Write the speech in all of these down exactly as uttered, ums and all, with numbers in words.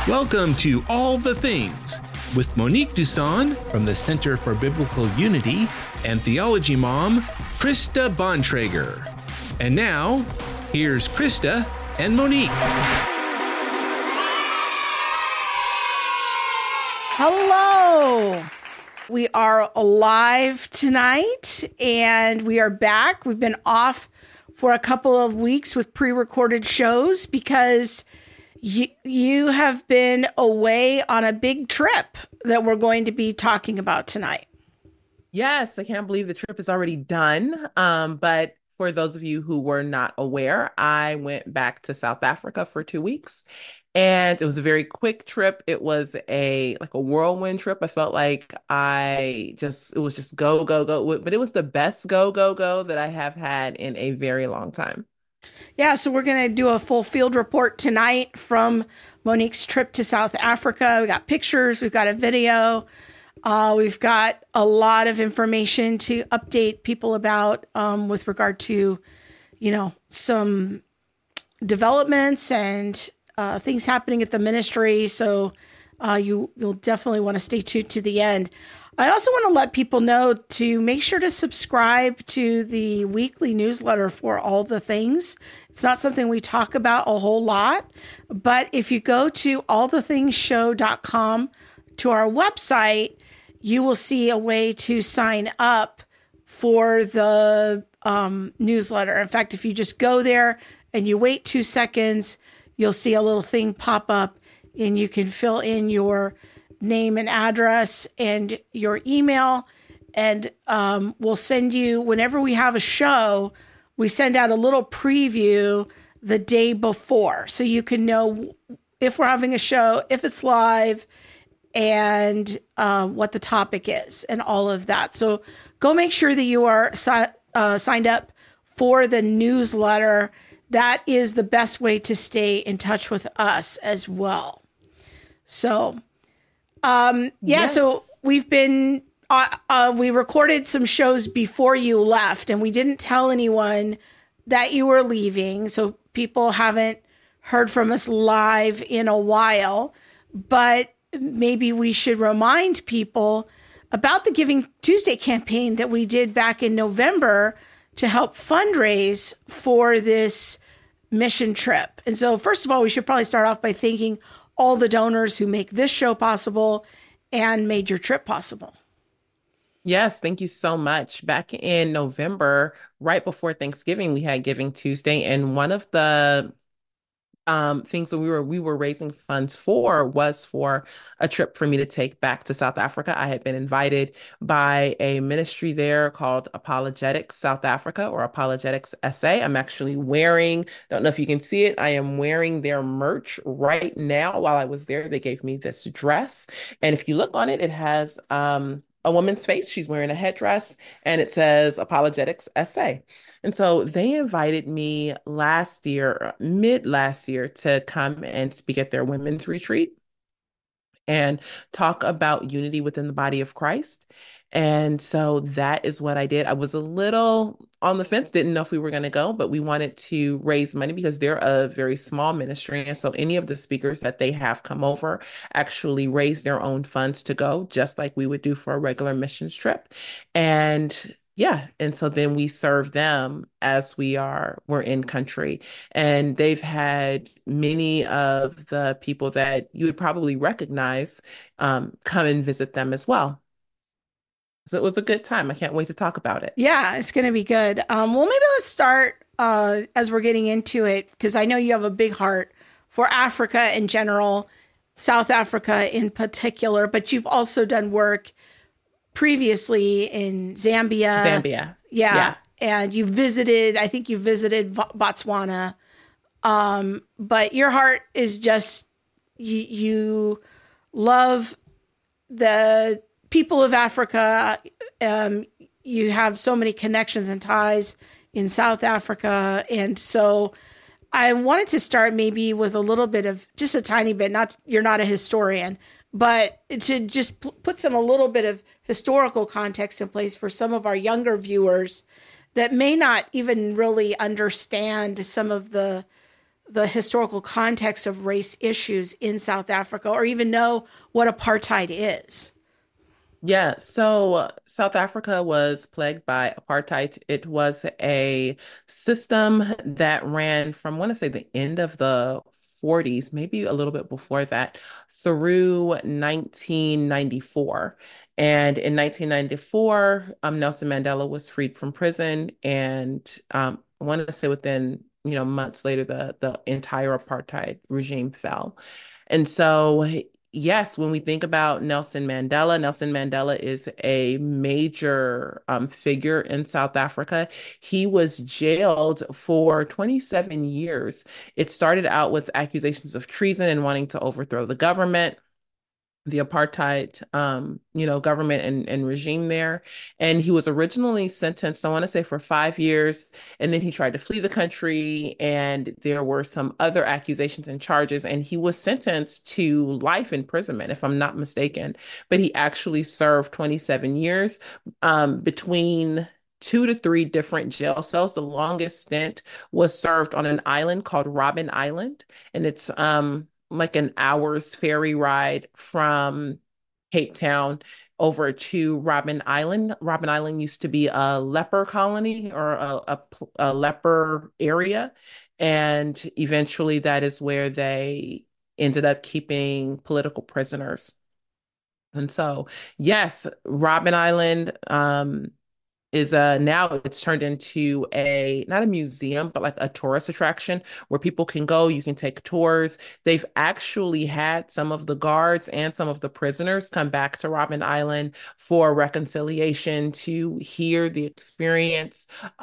Welcome to All the Things with Monique Duson from the Center for Biblical Unity and Theology Mom, Krista Bontrager. And now, here's Krista and Monique. Hello. We are alive tonight and we are back. We've been off for a couple of weeks with pre-recorded shows because you, you have been away on a big trip that we're going to be talking about tonight. Yes, I can't believe the trip is already done. Um, but for those of you who were not aware, I went back to South Africa for two weeks. And it was a very quick trip. It was a like a whirlwind trip. I felt like I just, it was just go, go, go. But it was the best go, go, go that I have had in a very long time. Yeah, so we're going to do a full field report tonight from Monique's trip to South Africa. We got pictures, we've got a video, uh, we've got a lot of information to update people about um, with regard to, you know, some developments and Uh, things happening at the ministry. So uh, you, you'll definitely want to stay tuned to the end. I also want to let people know to make sure to subscribe to the weekly newsletter for All the Things. It's not something we talk about a whole lot, but if you go to all the things show dot com to our website, you will see a way to sign up for the um, newsletter. In fact, if you just go there and you wait two seconds, you'll see a little thing pop up and you can fill in your name and address and your email. And um, we'll send you, whenever we have a show, we send out a little preview the day before. So you can know if we're having a show, if it's live, and uh, what the topic is and all of that. So go make sure that you are si- uh, signed up for the newsletter. That is the best way to stay in touch with us as well. So, um, yeah, yes. So we've been, uh, uh, we recorded some shows before you left and we didn't tell anyone that you were leaving. So people haven't heard from us live in a while, but maybe we should remind people about the Giving Tuesday campaign that we did back in November to help fundraise for this mission trip. And so first of all, we should probably start off by thanking all the donors who make this show possible and made your trip possible. Yes, thank you so much. Back in November, right before Thanksgiving, we had Giving Tuesday, and one of the Um, things that we were we were raising funds for was for a trip for me to take back to South Africa. I had been invited by a ministry there called Apologetics South Africa, or Apologetics S A. I'm actually wearing, don't know if you can see it, I am wearing their merch right now. While I was there, they gave me this dress. And if you look on it, it has um, a woman's face. She's wearing a headdress and it says Apologetics S A. And so they invited me last year, mid last year, to come and speak at their women's retreat and talk about unity within the body of Christ. And so that is what I did. I was a little on the fence, didn't know if we were going to go, but we wanted to raise money because they're a very small ministry. And so any of the speakers that they have come over actually raise their own funds to go, just like we would do for a regular missions trip. And yeah. And so then we serve them as we are, we're in country. And they've had many of the people that you would probably recognize um, come and visit them as well. So it was a good time. I can't wait to talk about it. Yeah, it's going to be good. Um, well, maybe let's start uh, as we're getting into it, because I know you have a big heart for Africa in general, South Africa in particular, but you've also done work previously in Zambia. Zambia. Yeah. yeah. And you visited, I think you visited Botswana. Um, but your heart is just, you, you love the people of Africa. Um, you have so many connections and ties in South Africa. And so I wanted to start maybe with a little bit of, just a tiny bit, not, you're not a historian, but to just p- put some, a little bit of historical context in place for some of our younger viewers that may not even really understand some of the the historical context of race issues in South Africa, or even know what apartheid is. Yeah, so South Africa was plagued by apartheid. It was a system that ran from, I want to say, the end of the forties, maybe a little bit before that, through nineteen ninety-four. And in nineteen ninety-four, um, Nelson Mandela was freed from prison, and um, I want to say within, you know, months later, the the entire apartheid regime fell. And so yes, when we think about Nelson Mandela, Nelson Mandela is a major um, figure in South Africa. He was jailed for twenty-seven years. It started out with accusations of treason and wanting to overthrow the government, the apartheid, um, you know, government and, and regime there. And he was originally sentenced, I want to say, for five years. And then he tried to flee the country, and there were some other accusations and charges. And he was sentenced to life imprisonment, if I'm not mistaken. But he actually served twenty-seven years um, between two to three different jail cells. The longest stint was served on an island called Robben Island. And it's um like an hour's ferry ride from Cape Town over to Robben Island. Robben Island used to be a leper colony, or a, a, a leper area. And eventually that is where they ended up keeping political prisoners. And so, yes, Robben Island, um, is uh now it's turned into a, not a museum, but like a tourist attraction where people can go, you can take tours. They've actually had some of the guards and some of the prisoners come back to Robben Island for reconciliation, to hear the experience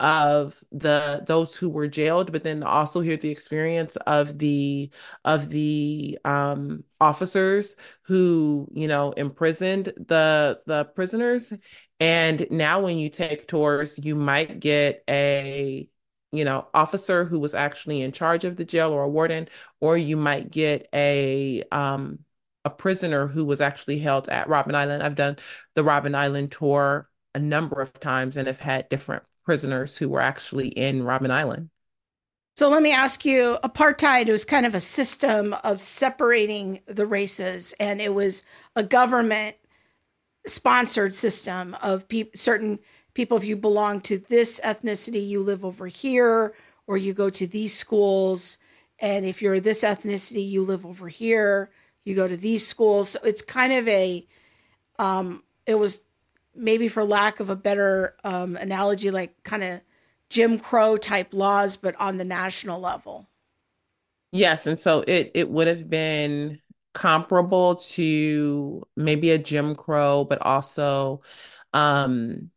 of the those who were jailed, but then also hear the experience of the of the um officers who, you know, imprisoned the the prisoners. And now when you take tours, you might get a, you know, officer who was actually in charge of the jail, or a warden, or you might get a um a prisoner who was actually held at Robben Island. I've done the Robben Island tour a number of times and have had different prisoners who were actually in Robben Island. So let me ask you, apartheid was kind of a system of separating the races, and it was a government sponsored system of pe- certain people. If you belong to this ethnicity, you live over here, or you go to these schools. And if you're this ethnicity, you live over here, you go to these schools. So it's kind of a, um, it was, maybe for lack of a better um, analogy, like kind of Jim Crow type laws, but on the national level. Yes, and so it it would have been comparable to maybe a Jim Crow, but also um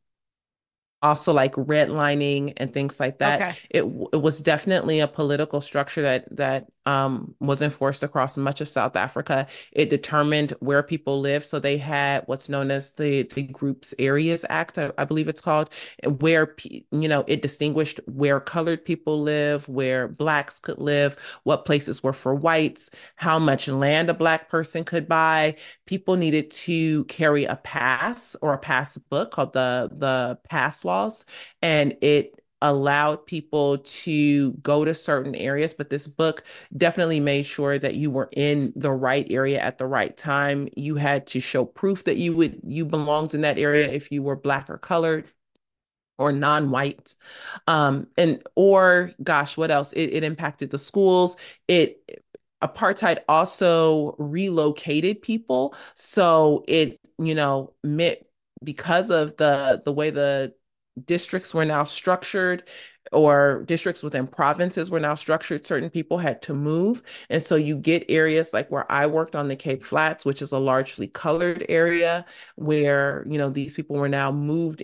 also like redlining and things like that. Okay. It it was definitely a political structure that that um, was enforced across much of South Africa. It determined where people live. So they had what's known as the the Groups Areas Act, I, I believe it's called, where you know it distinguished where colored people live, where blacks could live, what places were for whites, how much land a black person could buy. People needed to carry a pass, or a pass book called the the pass laws, and it allowed people to go to certain areas. But this book definitely made sure that you were in the right area at the right time. You had to show proof that you would you belonged in that area if you were black or colored or non-white. Um, and or gosh, what else? It, it impacted the schools. It Apartheid also relocated people. So it, you know, meant, because of the the way the districts were now structured, or districts within provinces were now structured, certain people had to move. And so you get areas like where I worked on the Cape Flats, which is a largely colored area, where, you know, these people were now moved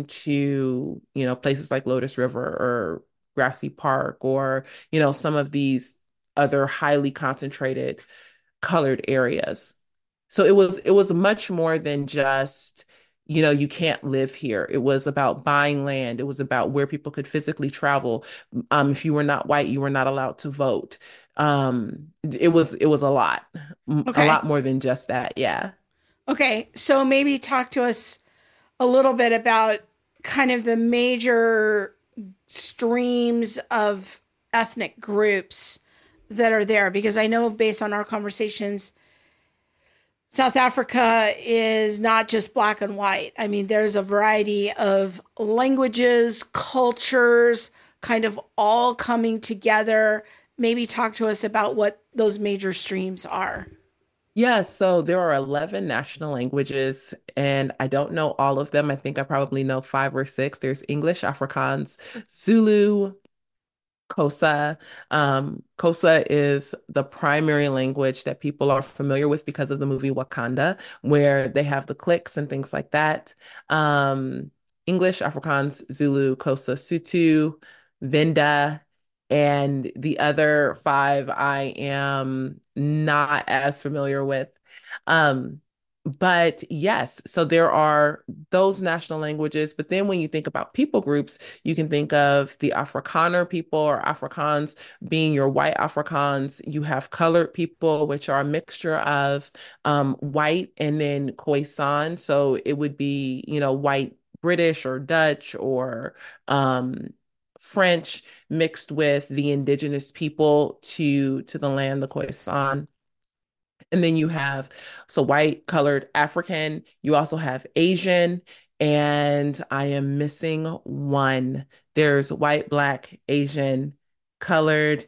into, you know, places like Lotus River or Grassy Park, or, you know, some of these other highly concentrated colored areas. So it was it was much more than just, you know, you can't live here. It was about buying land. It was about where people could physically travel. Um, if you were not white, you were not allowed to vote. Um, it was it was a lot, a Okay. lot more than just that. Yeah. Okay. So maybe talk to us a little bit about kind of the major streams of ethnic groups that are there? Because I know based on our conversations, South Africa is not just black and white. I mean, there's a variety of languages, cultures, kind of all coming together. Maybe talk to us about what those major streams are. Yes, so there are eleven national languages, and I don't know all of them. I think I probably know five or six. There's English, Afrikaans, Zulu, Xhosa. Um, Xhosa is the primary language that people are familiar with because of the movie Wakanda, where they have the clicks and things like that. Um, English, Afrikaans, Zulu, Xhosa, Sotho, Venda, and the other five I am not as familiar with. Um, but yes, so there are those national languages. But then when you think about people groups, you can think of the Afrikaner people or Afrikaans being your white Afrikaans. You have colored people, which are a mixture of um, white and then Khoisan. So it would be, you know, white British or Dutch or um, French mixed with the indigenous people to to the land, the Khoisan. And then you have, so white, colored, African. You also have Asian, and I am missing one. There's white, black, Asian, colored,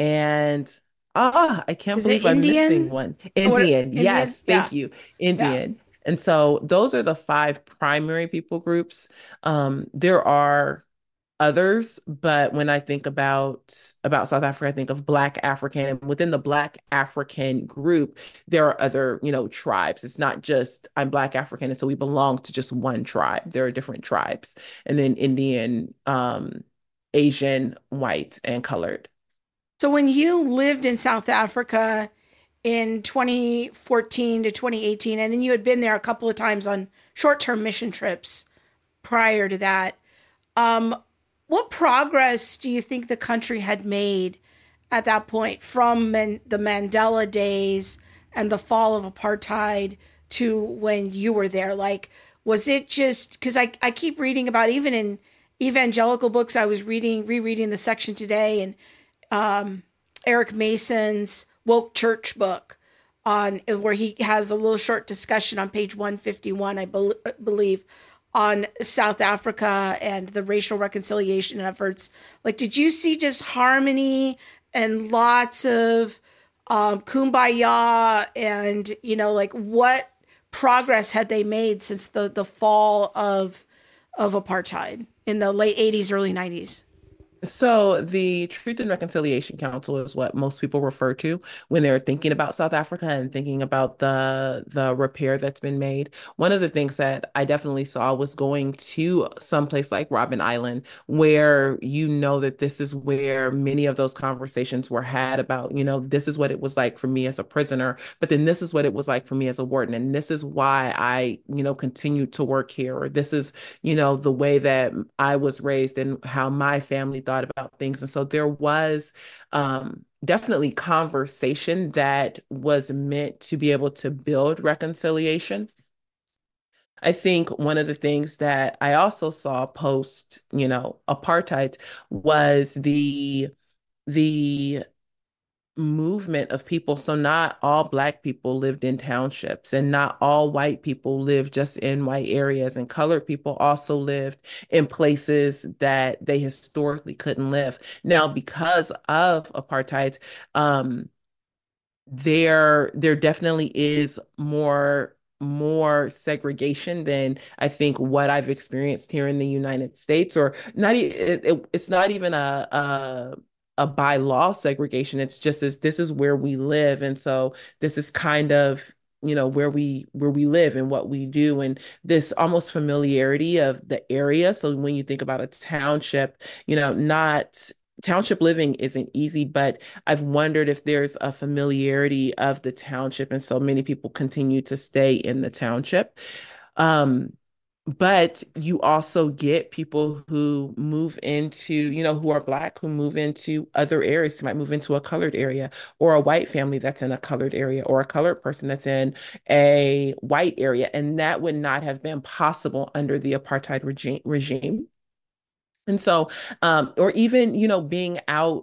and ah, I can't Is it believe I'm missing Indian? one. What Indian. Indian? Yes, Yeah, thank you. yeah. Indian. And so those are the five primary people groups. Um, there are others, but when I think about about South Africa, I think of Black African, and within the Black African group, there are other, you know, tribes. It's not just I'm Black African, and so we belong to just one tribe. There are different tribes, and then Indian, um, Asian, white, and colored. So when you lived in South Africa in twenty fourteen to twenty eighteen, and then you had been there a couple of times on short-term mission trips prior to that, um, what progress do you think the country had made at that point from Man- the Mandela days and the fall of apartheid to when you were there? Like, was it just because I, I keep reading about, even in evangelical books, I was reading, rereading the section today, and um, Eric Mason's Woke Church book on where he has a little short discussion on page one fifty-one, I bel believe, on South Africa and the racial reconciliation efforts. Like, did you see just harmony and lots of um, kumbaya, and, you know, like, what progress had they made since the, the fall of, of apartheid in the late eighties, early nineties? So the Truth and Reconciliation Council is what most people refer to when they're thinking about South Africa and thinking about the the repair that's been made. One of the things that I definitely saw was going to someplace like Robben Island, where you know that this is where many of those conversations were had about, you know, this is what it was like for me as a prisoner, but then this is what it was like for me as a warden, and this is why I, you know, continued to work here, or this is, you know, the way that I was raised and how my family thought about things. And so there was um, definitely conversation that was meant to be able to build reconciliation. I think one of the things that I also saw post, you know, apartheid was the the movement of people. So not all Black people lived in townships, and not all white people lived just in white areas, and colored people also lived in places that they historically couldn't live. Now, because of apartheid, um, there there definitely is more more segregation than I think what I've experienced here in the United States, or not. e- It, it, it's not even a, a a by law segregation. It's just as this is where we live, and so this is kind of, you know, where we where we live and what we do, and this almost familiarity of the area. So when you think about a township, you know, not township living isn't easy, but I've wondered if there's a familiarity of the township, and so many people continue to stay in the township. Um, but you also get people who move into, you know, who are Black, who move into other areas, who might move into a colored area, or a white family that's in a colored area, or a colored person that's in a white area. And that would not have been possible under the apartheid regime regime. And so, um, or even, you know, being out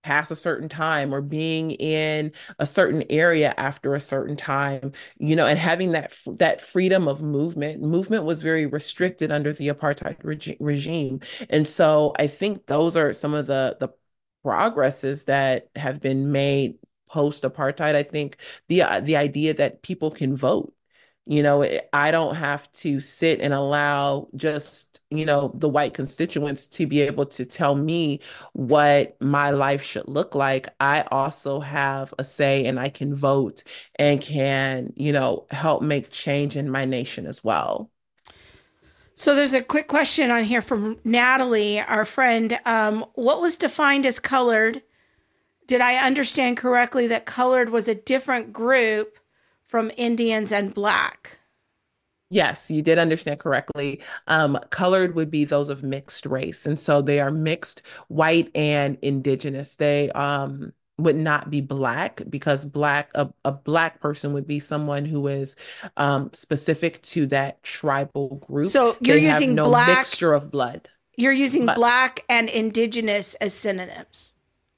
past a certain time or being in a certain area after a certain time, you know, and having that that freedom of movement. Movement was very restricted under the apartheid regi regime. And so I think those are some of the the progresses that have been made post apartheid. I think the uh, the idea that people can vote. You know, I don't have to sit and allow just, you know, the white constituents to be able to tell me what my life should look like. I also have a say and I can vote and can, you know, help make change in my nation as well. So there's a quick question on here from Natalie, our friend. Um, what was defined as colored? Did I understand correctly that colored was a different group from Indians and black? Yes, you did understand correctly. Um, colored would be those of mixed race. And so they are mixed white and indigenous. They um, would not be black because black, a, a black person would be someone who is um, specific to that tribal group. So you're They have using no black, mixture of blood. you're using But black and indigenous as synonyms.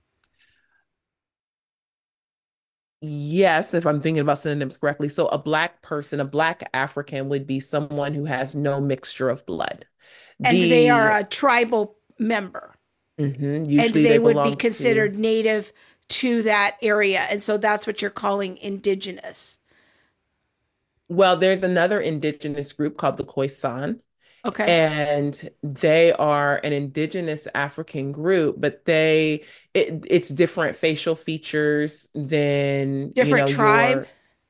yes, if I'm thinking about synonyms correctly. So a black person, a black African would be someone who has no mixture of blood. And they are The a tribal member. mhm, And usually they they would be belong to. considered native to that area. And so that's what you're calling indigenous. Well, there's another indigenous group called the Khoisan, Okay. and they are an indigenous African group, but they it, it's different facial features than, you Different know, tribe. your,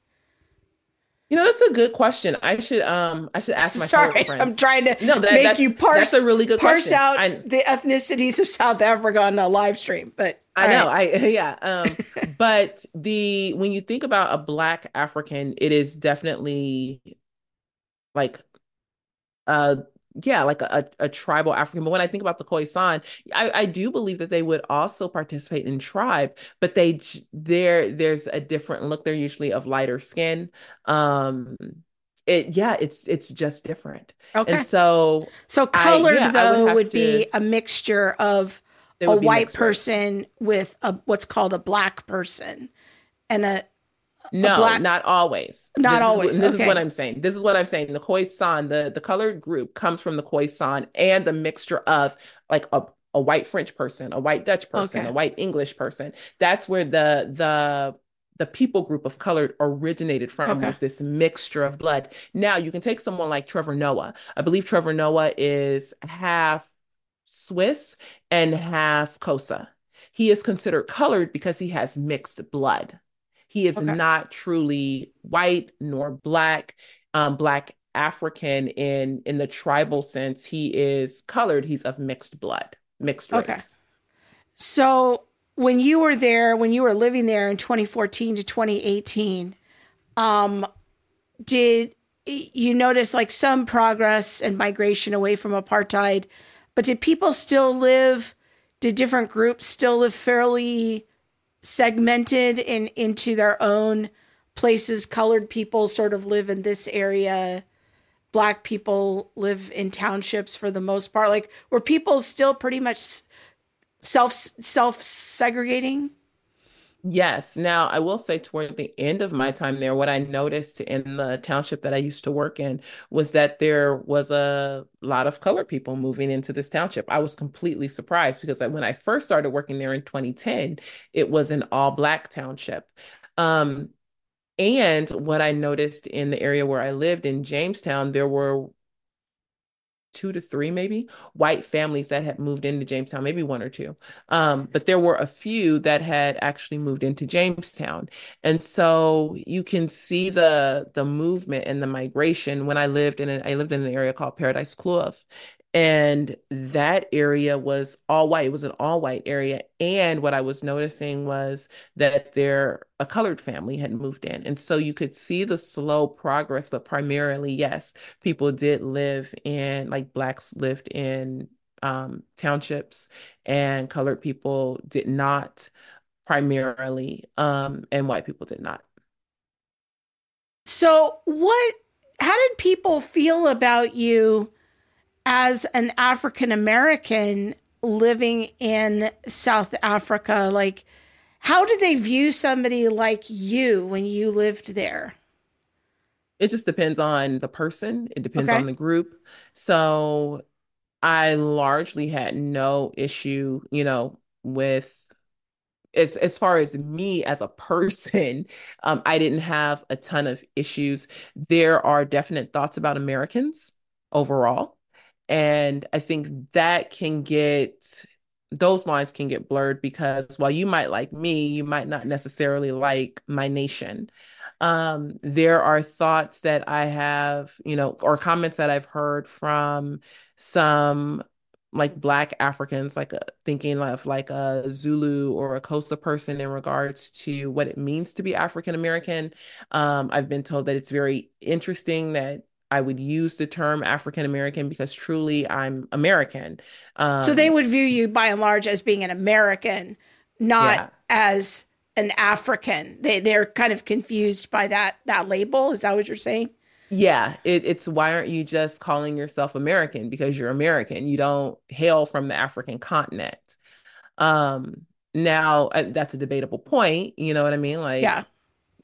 you know, that's a good question. I should um I should ask my Taurus Sorry, I'm friends. trying to No, that make that's you that's a parse really good parse question. out I the ethnicities of South Africa on a live stream. But I all know. right. I yeah. Um, but the when you think about a black African, it is definitely like uh yeah, like a, a tribal African. But when I think about the Khoisan, I, I do believe that they would also participate in tribe, but they j- there there's a different look. They're usually of lighter skin. Um it yeah, it's it's just different. And Okay. so So I colored yeah, I would though have would to be a mixture of they a would be white mixed race. person with a what's called a black person and a a No, black not always. not This is what always. this is what Okay. I'm saying. This is what I'm saying. The Khoisan, the the colored group comes from the Khoisan and the mixture of like a a white French person, a white Dutch person, Okay. a white English person. That's where the the the people group of colored originated from Okay. was this mixture of blood. Now you can take someone like Trevor Noah. I believe Trevor Noah is half Swiss and half Xhosa. He is considered colored because he has mixed blood. He is Okay. not truly white nor black, um, black African in in the tribal sense. He is colored. He's of mixed blood, mixed Okay. race. So when you were there, when you were living there in twenty fourteen to twenty eighteen, um, did you notice like some progress and migration away from apartheid? But did people still live? Did different groups still live fairly segmented in into their own places? Colored people sort of live in this area. Black people live in townships for the most part. Like were people still pretty much self self segregating? Yes. Now, I will say toward the end of my time there, what I noticed in the township that I used to work in was that there was a lot of colored people moving into this township. I was completely surprised because when I first started working there in twenty ten, it was an all black township. Um, and what I noticed in the area where I lived in Jamestown, there were two to three maybe white families that had moved into Jamestown, maybe one or two. Um, but there were a few that had actually moved into Jamestown. And so you can see the the movement and the migration when I lived in a, I lived in an area called Paradise Kloof. And that area was all white. It was an all white area. And what I was noticing was that there a colored family had moved in. And so you could see the slow progress, but primarily, yes, people did live in, like blacks lived in um, townships and colored people did not primarily, um, and white people did not. So what how did people feel about you as an African American living in South Africa? Like, how did they view somebody like you when you lived there? It just depends on the person. It depends Okay. on the group. So I largely had no issue, you know, with as as far as me as a person, um, I didn't have a ton of issues. There are definite thoughts about Americans overall, and I think that can get those lines can get blurred because while you might like me, you might not necessarily like my nation. Um, there are thoughts that I have, you know, or comments that I've heard from some like Black Africans, like uh, thinking of like a Zulu or a Xhosa person in regards to what it means to be African American. Um, I've been told that it's very interesting that I would use the term African American because truly I'm American. So they Um, would view you by and large as being an American, not yeah. as an African. They they're kind of confused by that that label. Is that what you're saying? Yeah, it, it's why aren't you just calling yourself American? Because you're American. You don't hail from the African continent. Um, now uh, that's a debatable point. You know what I mean? Like Yeah.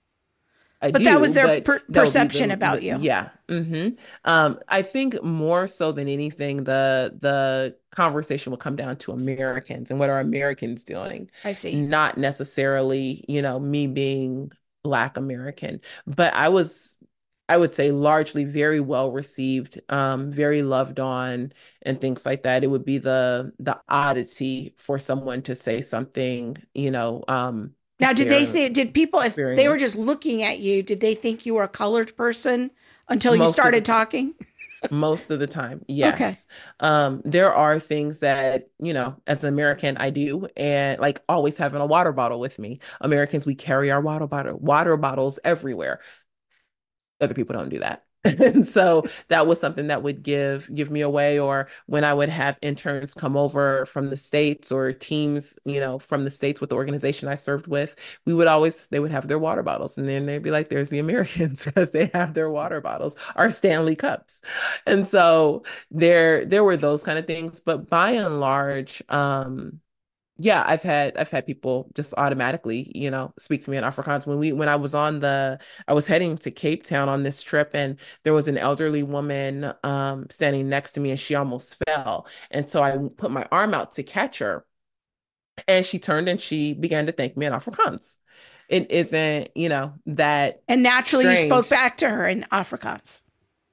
I But that do, was their but per- that would be perception the, about the you. yeah. hmm Um, I think more so than anything, the the conversation will come down to Americans and what are Americans doing, I see. not necessarily, you know, me being Black American. But I was, I would say, largely very well received, um, very loved on, and things like that. It would be the the oddity for someone to say something, you know, um, Now, did they disparaging. think, did people, if they were just looking at you, did they think you were a colored person until you Most of the started time. talking? Most of the time, Okay. yes. Um, there are things that, you know, as an American, I do, and like always having a water bottle with me. Americans, we carry our water bottle, water bottles everywhere. Other people don't do that. And so that was something that would give give me away, or when I would have interns come over from the States or teams, you know, from the States with the organization I served with, we would always they would have their water bottles. And then they'd be like, there's the Americans because they have their water bottles, our Stanley cups. And so there there were those kind of things. But by and large, um, yeah, I've had I've had people just automatically, you know, speak to me in Afrikaans. When we when I was on the I was heading to Cape Town on this trip, and there was an elderly woman um standing next to me and she almost fell. And so I put my arm out to catch her, and she turned and she began to thank me in Afrikaans. It isn't, you know, that And naturally, you spoke strange. back to her in Afrikaans.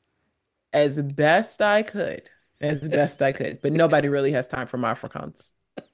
As best I could, as best I could, but nobody really has time for my Afrikaans.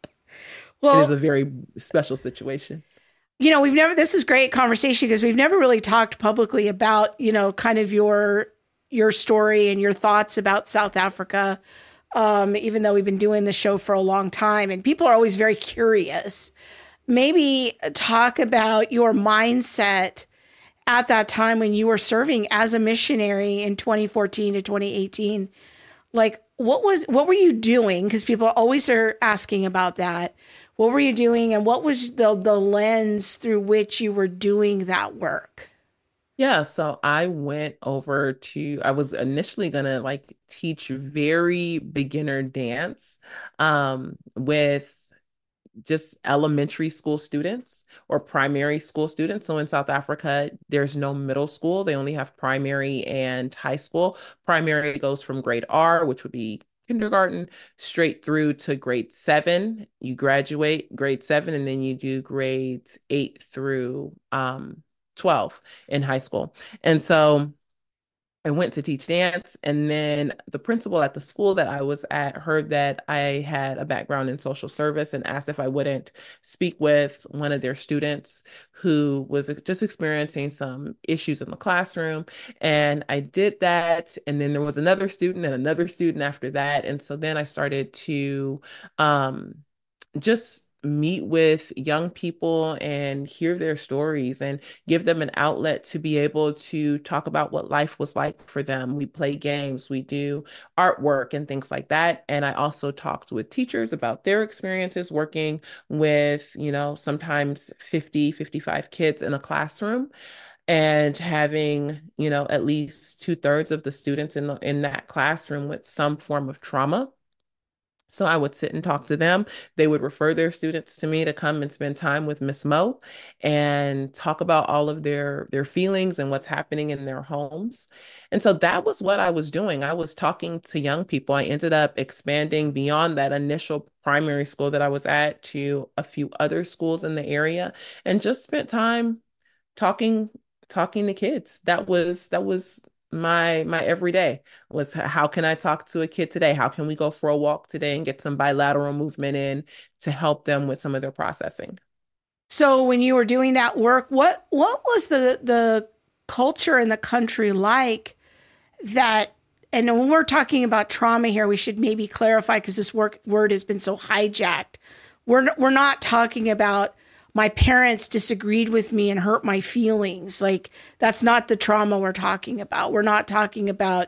It is Well, a very special situation. you know, we've never, this is great conversation because we've never really talked publicly about, you know, kind of your, your story and your thoughts about South Africa. Um, even though we've been doing the show for a long time and people are always very curious, maybe talk about your mindset at that time when you were serving as a missionary in twenty fourteen to twenty eighteen. Like, what was, what were you doing? Because people always are asking about that. What were you doing, and what was the the lens through which you were doing that work? Yeah, so I went over to, I was initially gonna like teach very beginner dance um, with just elementary school students or primary school students. So in South Africa, there's no middle school. They only have primary and high school. Primary goes from grade R, which would be kindergarten, straight through to grade seven. You graduate grade seven, and then you do grades eight through um, twelve in high school. And so I went to teach dance, and then the principal at the school that I was at heard that I had a background in social service and asked if I wouldn't speak with one of their students who was just experiencing some issues in the classroom. And I did that. And then there was another student and another student after that. And so then I started to um, just meet with young people and hear their stories and give them an outlet to be able to talk about what life was like for them. We play games, we do artwork and things like that. And I also talked with teachers about their experiences working with, you know, sometimes fifty, fifty-five kids in a classroom and having, you know, at least two thirds of the students in the, in that classroom with some form of trauma. So I would sit and talk to them. They would refer their students to me to come and spend time with Miss Mo and talk about all of their their feelings and what's happening in their homes. And so that was what I was doing. I was talking to young people. I ended up expanding beyond that initial primary school that I was at to a few other schools in the area and just spent time talking talking to kids. That was that was my my everyday was h- how can I talk to a kid today? How can we go for a walk today and get some bilateral movement in to help them with some of their processing? So when you were doing that work, what what was the the culture in the country like that? And when we're talking about trauma here, we should maybe clarify because this work word has been so hijacked. We're we're not talking about my parents disagreed with me and hurt my feelings. Like that's not the trauma we're talking about. We're not talking about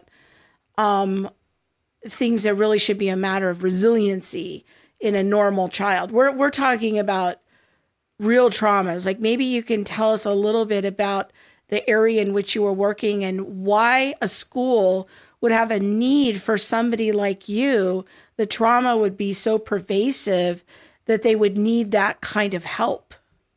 um, things that really should be a matter of resiliency in a normal child. We're we're talking about real traumas. Like maybe you can tell us a little bit about the area in which you were working and why a school would have a need for somebody like you. The trauma would be so pervasive that they would need that kind of help.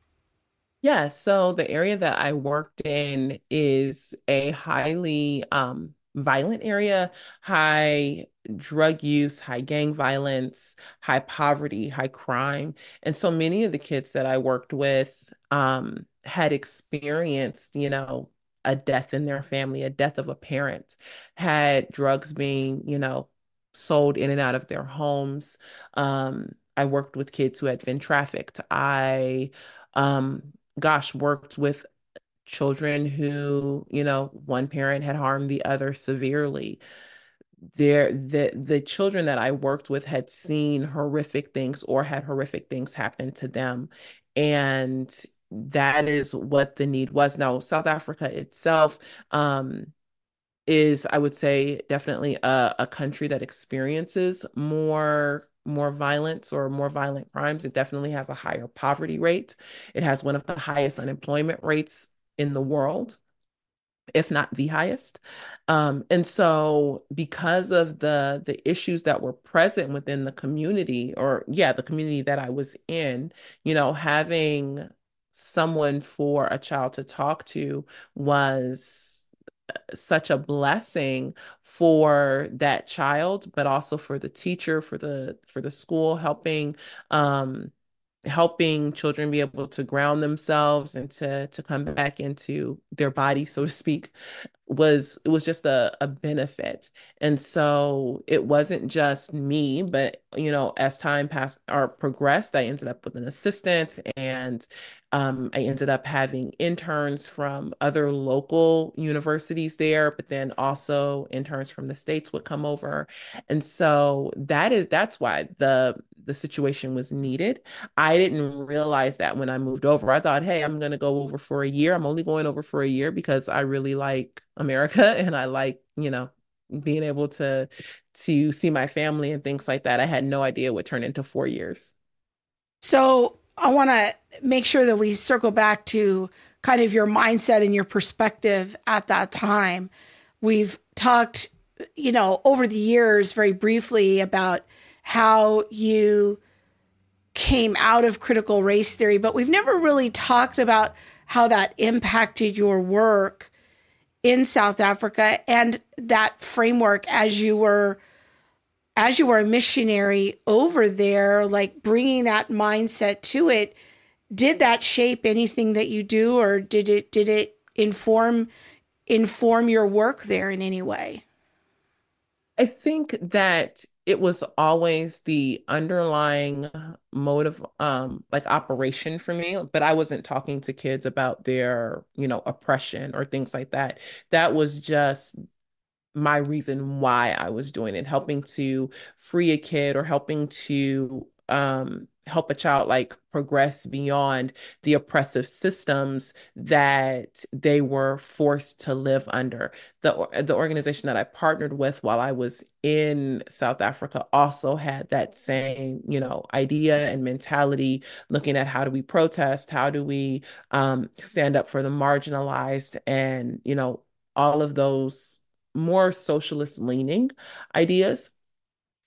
Yeah, so the area that I worked in is a highly um, violent area, high drug use, high gang violence, high poverty, high crime. And so many of the kids that I worked with um, had experienced, you know, a death in their family, a death of a parent, had drugs being, you know, sold in and out of their homes. Um, I worked with kids who had been trafficked. I um, gosh, worked with children who, you know, one parent had harmed the other severely. There, the the children that I worked with had seen horrific things or had horrific things happen to them. And that is what the need was. Now, South Africa itself, um, is, I would say, definitely a, a country that experiences more more violence or more violent crimes. It definitely has a higher poverty rate. It has one of the highest unemployment rates in the world, if not the highest. Um, and so because of the the issues that were present within the community, or yeah, the community that I was in, you know, having someone for a child to talk to was such a blessing for that child, but also for the teacher, for the for the school, helping um helping children be able to ground themselves and to to come back into their body, so to speak, was it was just a, a benefit. And so it wasn't just me, but you know, as time passed or progressed, I ended up with an assistant and um, I ended up having interns from other local universities there, but then also interns from the States would come over. And so that is that's why the the situation was needed. I didn't realize that when I moved over. I thought, hey, I'm going to go over for a year. I'm only going over for a year because I really like America and I like, you know, being able to to see my family and things like that. I had no idea it would turn into four years. So I want to make sure that we circle back to kind of your mindset and your perspective at that time. We've talked, you know, over the years very briefly about how you came out of critical race theory, but we've never really talked about how that impacted your work in South Africa and that framework as you were as you were a missionary over there, like bringing that mindset to it. Did that shape anything that you do, or did it did it inform inform your work there in any way? I think that it was always the underlying motive, um, like operation for me, but I wasn't talking to kids about their, you know, oppression or things like that. That was just my reason why I was doing it, helping to free a kid or helping to um, help a child like progress beyond the oppressive systems that they were forced to live under. The, the organization that I partnered with while I was in South Africa also had that same, you know, idea and mentality, looking at how do we protest, how do we um, stand up for the marginalized, and, you know, all of those more socialist leaning ideas.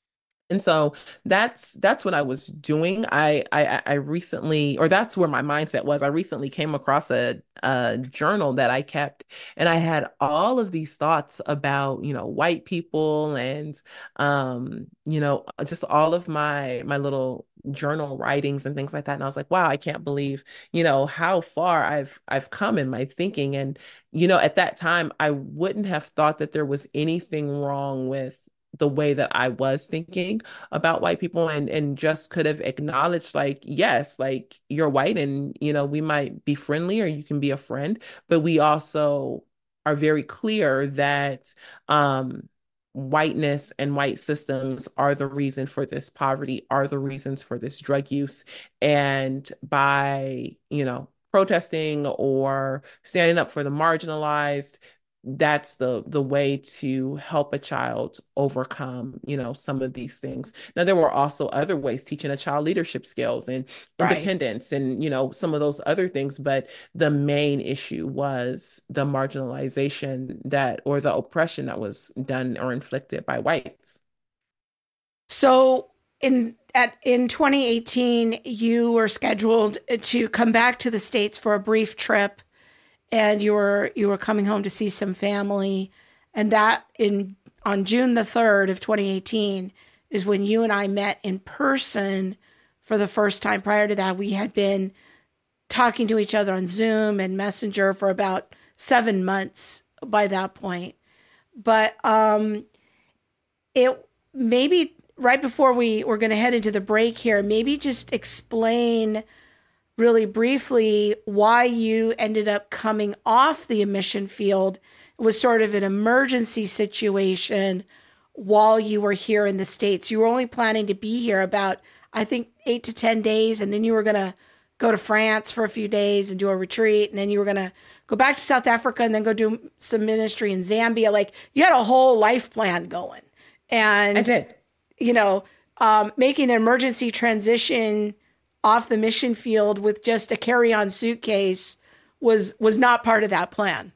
And so that's that's what I was doing. I I I recently, or that's where my mindset was. I recently came across a a journal that I kept, and I had all of these thoughts about, you know, white people and um, you know, just all of my my little journal writings and things like that. And I was like, wow, I can't believe, you know, how far I've I've come in my thinking. And, you know, at that time, I wouldn't have thought that there was anything wrong with the way that I was thinking about white people, and and just could have acknowledged, like, yes, like, you're white, and you know, we might be friendly, or you can be a friend, but we also are very clear that um whiteness and white systems are the reason for this poverty, are the reasons for this drug use. And by, you know, protesting or standing up for the marginalized, that's the the way to help a child overcome, you know, some of these things. Now, there were also other ways, teaching a child leadership skills and Right. independence and, you know, some of those other things, but the main issue was the marginalization that, or the oppression that was done or inflicted by whites. So in at in twenty eighteen, you were scheduled to come back to the States for a brief trip, and you were you were coming home to see some family, and that in on June the third of twenty eighteen is when you and I met in person for the first time. Prior to that, we had been talking to each other on Zoom and Messenger for about seven months by that point. But um, it maybe right before we were going to head into the break here, maybe just explain really briefly why you ended up coming off the mission field. It was sort of an emergency situation while you were here in the States. You were only planning to be here about, I think, eight to ten days, and then you were going to go to France for a few days and do a retreat, and then you were going to go back to South Africa and then go do some ministry in Zambia. Like, you had a whole life plan going. I And, did. you know, um, making an emergency transition off the mission field with just a carry-on suitcase was was not part of that plan.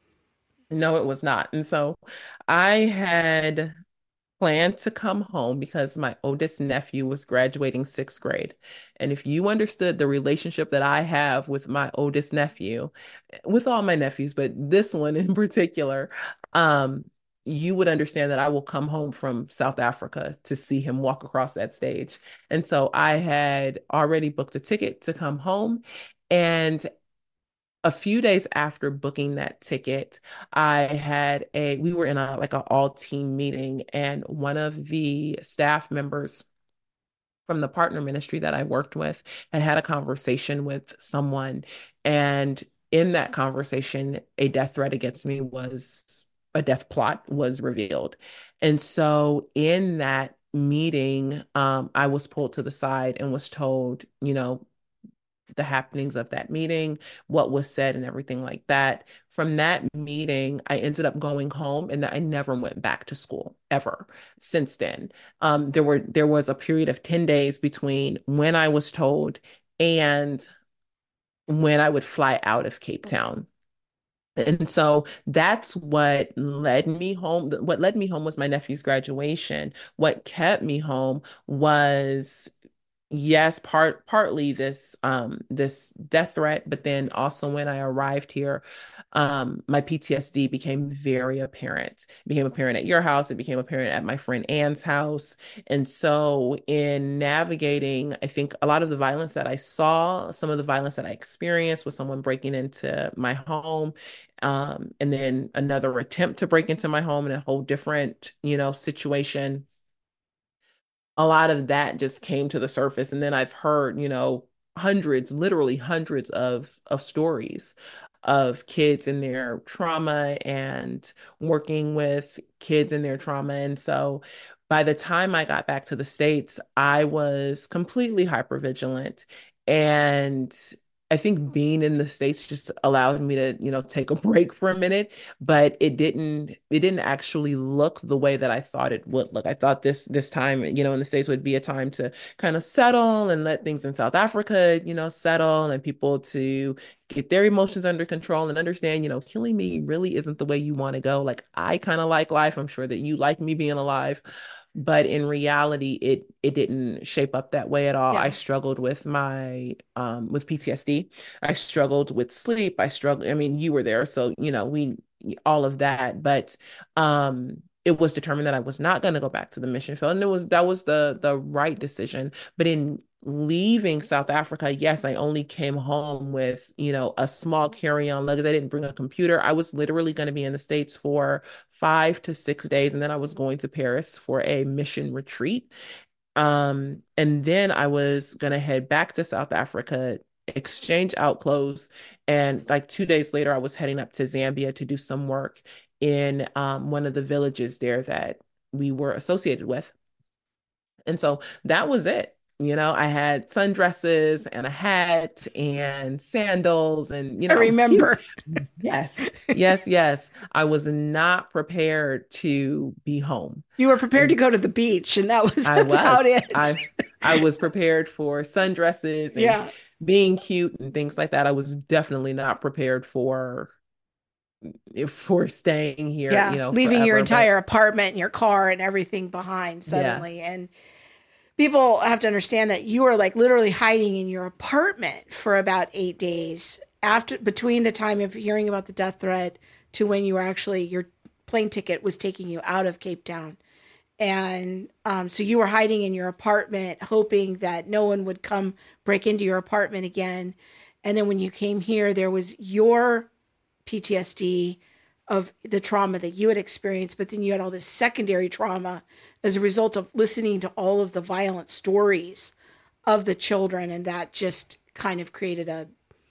No, it was not. And so I had planned to come home because my oldest nephew was graduating sixth grade. And if you understood the relationship that I have with my oldest nephew, with all my nephews, but this one in particular, um, you would understand that I will come home from South Africa to see him walk across that stage. And so I had already booked a ticket to come home. And a few days after booking that ticket, I had a, we were in a like an all team meeting, and one of the staff members from the partner ministry that I worked with had had a conversation with someone. And in that conversation, a death threat against me was, a death plot was revealed. And so in that meeting, um, I was pulled to the side and was told, you know, the happenings of that meeting, what was said, and everything like that. From that meeting, I ended up going home, and I never went back to school ever since then. Um, there were there was a period of ten days between when I was told and when I would fly out of Cape Town. And so that's what led me home. What led me home was my nephew's graduation. What kept me home was, yes, part partly this um this death threat, but then also when I arrived here, um my P T S D became very apparent. It became apparent at your house, it became apparent at my friend Ann's house. And so in navigating, I think a lot of the violence that I saw, some of the violence that I experienced with someone breaking into my home, um, and then another attempt to break into my home in a whole different, you know, situation, a lot of that just came to the surface. And then I've heard, you know, hundreds, literally hundreds of of stories of kids in their trauma and working with kids in their trauma. And so by the time I got back to the States, I was completely hypervigilant. And I think being in the States just allowed me to, you know, take a break for a minute, but it didn't it didn't actually look the way that I thought it would look. I thought this this time, you know, in the States would be a time to kind of settle and let things in South Africa, you know, settle, and people to get their emotions under control and understand, you know, killing me really isn't the way you want to go. Like, I kind of like life. I'm sure that you like me being alive. but in reality, it it didn't shape up that way at all. Yeah. I struggled with my um with P T S D. I struggled with sleep. I struggled. I mean, you were there, so you know we all of that. But um, it was determined that I was not going to go back to the mission field, and it was that was the the right decision. But in leaving South Africa, yes, I only came home with, you know, a small carry-on luggage. I didn't bring a computer. I was literally going to be in the States for five to six days, and then I was going to Paris for a mission retreat. Um, and then I was going to head back to South Africa, exchange out clothes, and like two days later, I was heading up to Zambia to do some work in um, one of the villages there that we were associated with. And so that was it. You know, I had sundresses and a hat and sandals, and, you know, I remember. Yes, yes, yes. I was not prepared to be home. You were prepared to go to the beach, and that was I about was. it. I, I was prepared for sundresses and yeah. being cute and things like that. I was definitely not prepared for for staying here, yeah. you know, leaving forever, your entire but... apartment and your car and everything behind suddenly. Yeah. And people have to understand that you were like literally hiding in your apartment for about eight days after between the time of hearing about the death threat to when you were actually, your plane ticket was taking you out of Cape Town. And um, so you were hiding in your apartment, hoping that no one would come break into your apartment again. And then when you came here, there was your P T S D of the trauma that you had experienced, but then you had all this secondary trauma as a result of listening to all of the violent stories of the children. And that just kind of created a,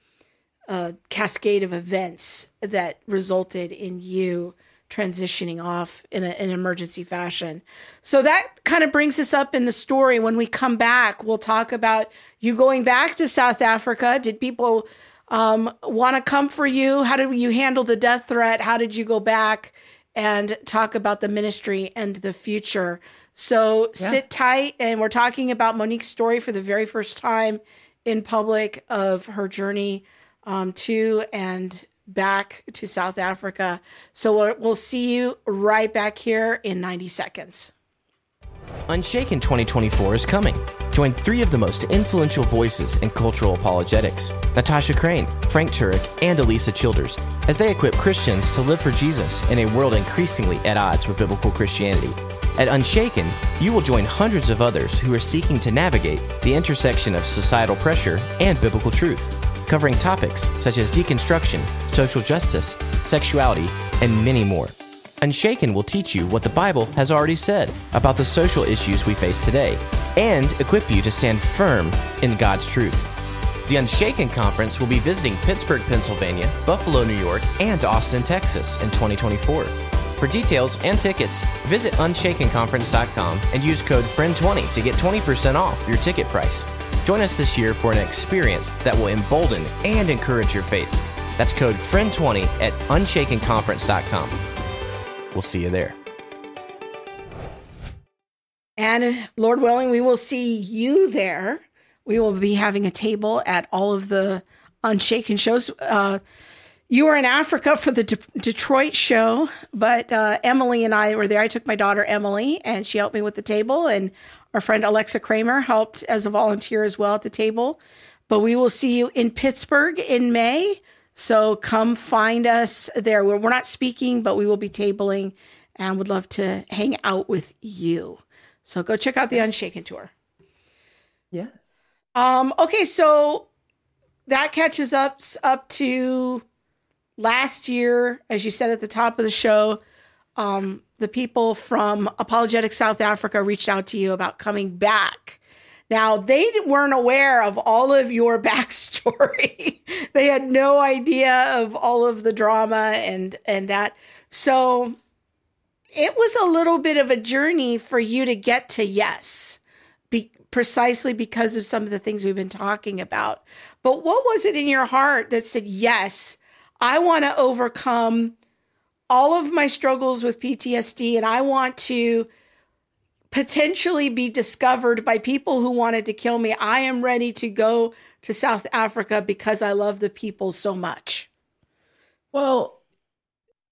a cascade of events that resulted in you transitioning off in, a, in an emergency fashion. So that kind of brings us up in the story. When we come back, we'll talk about you going back to South Africa. Did people um, want to come for you? How did you handle the death threat? How did you go back? And talk about the ministry and the future. So yeah. Sit tight. And we're talking about Monique's story for the very first time in public of her journey um, to and back to South Africa. So we'll, we'll see you right back here in ninety seconds. Unshaken twenty twenty-four is coming. Join three of the most influential voices in cultural apologetics, Natasha Crane, Frank Turek, and Elisa Childers, as they equip Christians to live for Jesus in a world increasingly at odds with biblical Christianity. At Unshaken, you will join hundreds of others who are seeking to navigate the intersection of societal pressure and biblical truth, covering topics such as deconstruction, social justice, sexuality, and many more. Unshaken will teach you what the Bible has already said about the social issues we face today and equip you to stand firm in God's truth. The Unshaken Conference will be visiting Pittsburgh, Pennsylvania, Buffalo, New York, and Austin, Texas in twenty twenty-four. For details and tickets, visit unshaken conference dot com and use code friend twenty to get twenty percent off your ticket price. Join us this year for an experience that will embolden and encourage your faith. That's code friend twenty at unshaken conference dot com. We'll see you there. And Lord willing, we will see you there. We will be having a table at all of the Unshaken shows. Uh, you were in Africa for the De- Detroit show, but uh, Emily and I were there. I took my daughter, Emily, and she helped me with the table. And our friend Alexa Kramer helped as a volunteer as well at the table. But we will see you in Pittsburgh in May. So come find us there. We're, we're not speaking, but we will be tabling and would love to hang out with you. So go check out the Unshaken tour. Yes. Um, okay, so that catches up up to last year, as you said at the top of the show. Um, the people from Apologetics South Africa reached out to you about coming back. Now, they weren't aware of all of your backstory. They had no idea of all of the drama and, and that. So it was a little bit of a journey for you to get to yes, be, precisely because of some of the things we've been talking about. But what was it in your heart that said, yes, I want to overcome all of my struggles with P T S D, and I want to potentially be discovered by people who wanted to kill me. I am ready to go to South Africa because I love the people so much. Well,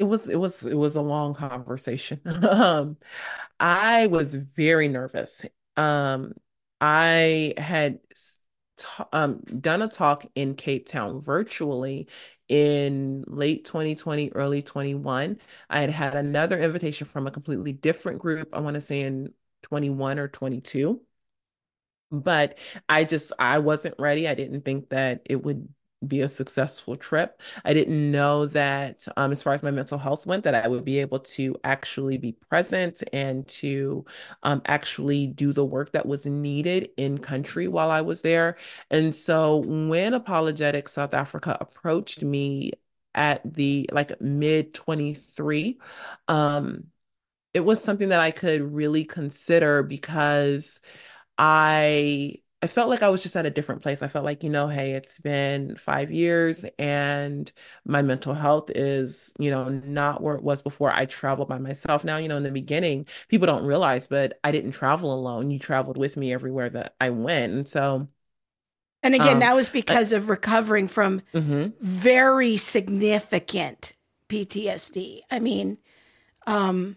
It was it was it was a long conversation. Um, I was very nervous. Um, I had s- ta- um, done a talk in Cape Town virtually in late twenty twenty, early twenty-one. I had had another invitation from a completely different group, I want to say in twenty-one or twenty-two. But I just, I wasn't ready. I didn't think that it would be a successful trip. I didn't know that, um, as far as my mental health went, that I would be able to actually be present and to um, actually do the work that was needed in country while I was there. And so when Apologetic South Africa approached me at the like mid twenty-three, um, it was something that I could really consider because I I felt like I was just at a different place. I felt like, you know, hey, it's been five years and my mental health is, you know, not where it was before. I traveled by myself. Now, you know, in the beginning, people don't realize, but I didn't travel alone. You traveled with me everywhere that I went. And so, And again, um, that was I, because of recovering from mhm, very significant P T S D. I mean, um,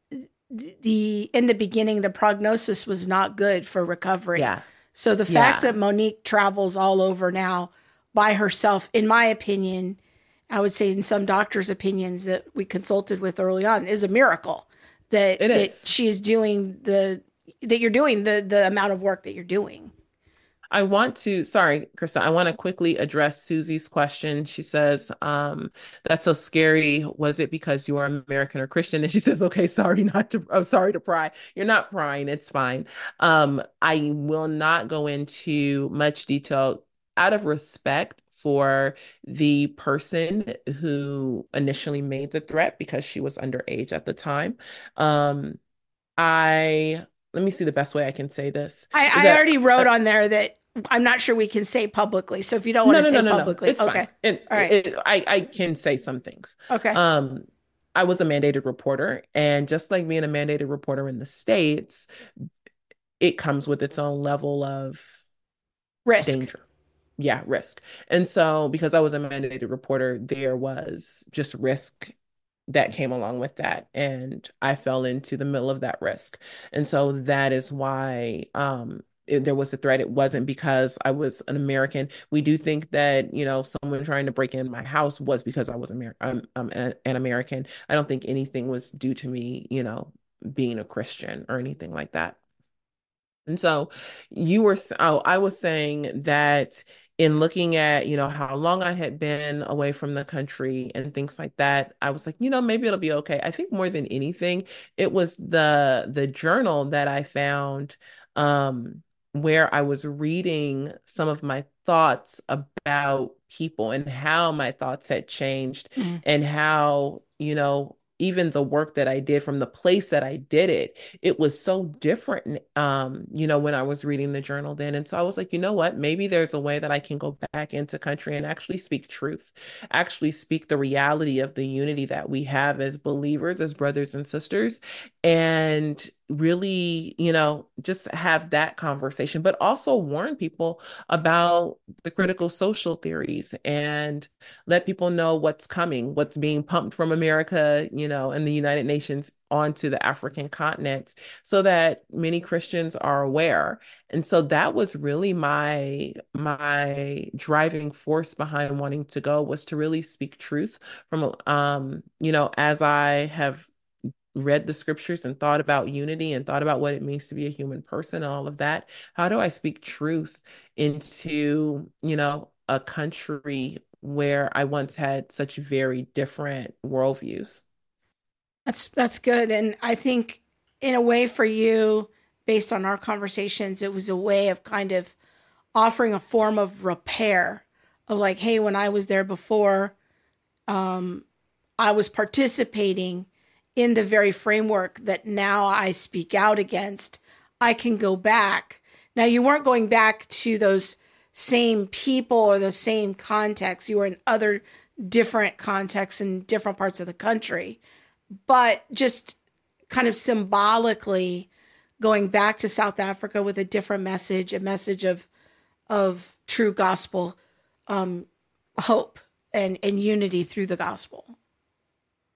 the in the beginning, the prognosis was not good for recovery. yeah, So the fact that yeah, Monique travels all over now by herself, in my opinion, I would say in some doctors' opinions that we consulted with early on, is a miracle that it that is. she is doing the that you're doing the the amount of work that you're doing. I want to, sorry, Krista, I want to quickly address Susie's question. She says, um, that's so scary. Was it because you are American or Christian? And she says, okay, sorry, not to, oh, sorry to pry. You're not prying. It's fine. Um, I will not go into much detail out of respect for the person who initially made the threat because she was underage at the time. Um, I, let me see the best way I can say this is I, I that already uh, wrote on there that I'm not sure we can say publicly. So if you don't want no, to no, no, say no, no. publicly, It's fine. okay. It, All right. it, I, I can say some things. Okay. Um, I was a mandated reporter, and just like being a mandated reporter in the States, it comes with its own level of Risk. danger. Yeah, risk. And so, because I was a mandated reporter, there was just risk that came along with that. And I fell into the middle of that risk. And so that is why um, it, there was a threat. It wasn't because I was an American. We do think that, you know, someone trying to break in my house was because I was Amer I'm, I'm a- an American. I don't think anything was due to me, you know, being a Christian or anything like that. And so you were, s- oh, I was saying that in looking at, you know, how long I had been away from the country and things like that, I was like, you know, maybe it'll be okay. I think more than anything, it was the the journal that I found um where I was reading some of my thoughts about people and how my thoughts had changed Mm. and how, you know, even the work that I did from the place that I did it, it was so different, um, you know, when I was reading the journal then. And so I was like, you know what? Maybe there's a way that I can go back into country and actually speak truth, actually speak the reality of the unity that we have as believers, as brothers and sisters, and really, you know, just have that conversation, but also warn people about the critical social theories and let people know what's coming, what's being pumped from America, you know, and the United Nations onto the African continent so that many Christians are aware. And so that was really my my driving force behind wanting to go was to really speak truth from um, you know, as I have read the scriptures and thought about unity and thought about what it means to be a human person and all of that. How do I speak truth into, you know, a country where I once had such very different worldviews? That's that's good. And I think in a way for you, based on our conversations, it was a way of kind of offering a form of repair of like, hey, when I was there before, um, I was participating in the very framework that now I speak out against. I can go back. Now, you weren't going back to those same people or the same contexts. You were in other different contexts in different parts of the country, but just kind of symbolically going back to South Africa with a different message, a message of of true gospel um, hope and, and unity through the gospel.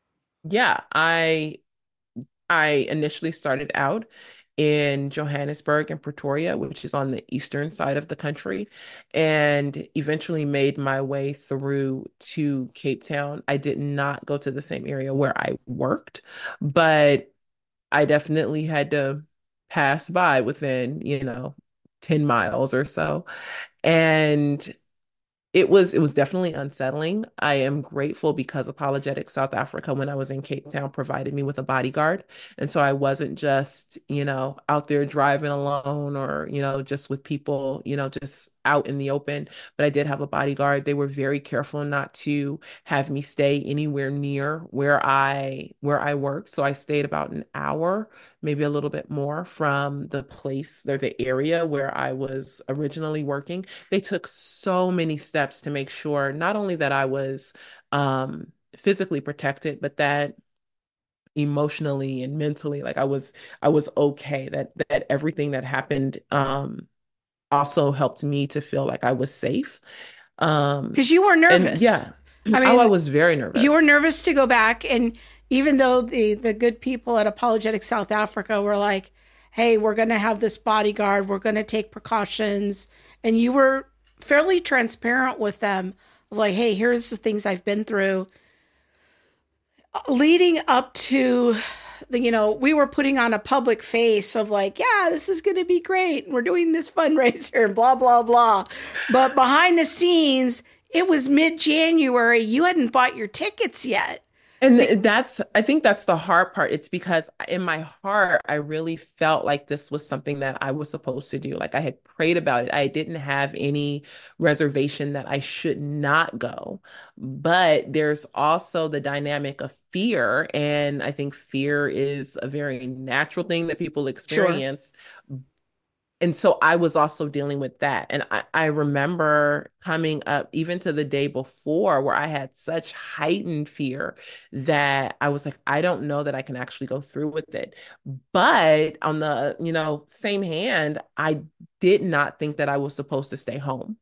Yeah, I I initially started out in Johannesburg and Pretoria, which is on the eastern side of the country, and eventually made my way through to Cape Town. I did not go to the same area where I worked, but I definitely had to pass by within, you know, ten miles or so. And it was it was definitely unsettling. I am grateful because Apologetic South Africa, when I was in Cape Town, provided me with a bodyguard. And so I wasn't just, you know, out there driving alone or, you know, just with people, you know, just out in the open. But I did have a bodyguard. They were very careful not to have me stay anywhere near where I where I worked. So I stayed about an hour, maybe a little bit more from the place or the area where I was originally working. They took so many steps to make sure not only that I was um, physically protected, but that emotionally and mentally, like I was, I was okay. That that everything that happened um, also helped me to feel like I was safe. Um, Because you were and nervous. yeah, I oh, I mean, was very you were nervous. nervous to go back. And even though the, the good people at Apologetic South Africa were like, hey, we're going to have this bodyguard, we're going to take precautions. And you were fairly transparent with them of like, hey, here's the things I've been through. Leading up to the, you know, we were putting on a public face of like, yeah, this is going to be great. We're doing this fundraiser and blah, blah, blah. But behind the scenes, it was mid January. You hadn't bought your tickets yet. And th- that's, I think that's the hard part. It's because in my heart, I really felt like this was something that I was supposed to do. Like I had prayed about it. I didn't have any reservation that I should not go. But there's also the dynamic of fear. And I think fear is a very natural thing that people Sure. experience. And so I was also dealing with that. And I, I remember coming up even to the day before where I had such heightened fear that I was like, I don't know that I can actually go through with it. But on the, you know, same hand, I did not think that I was supposed to stay home.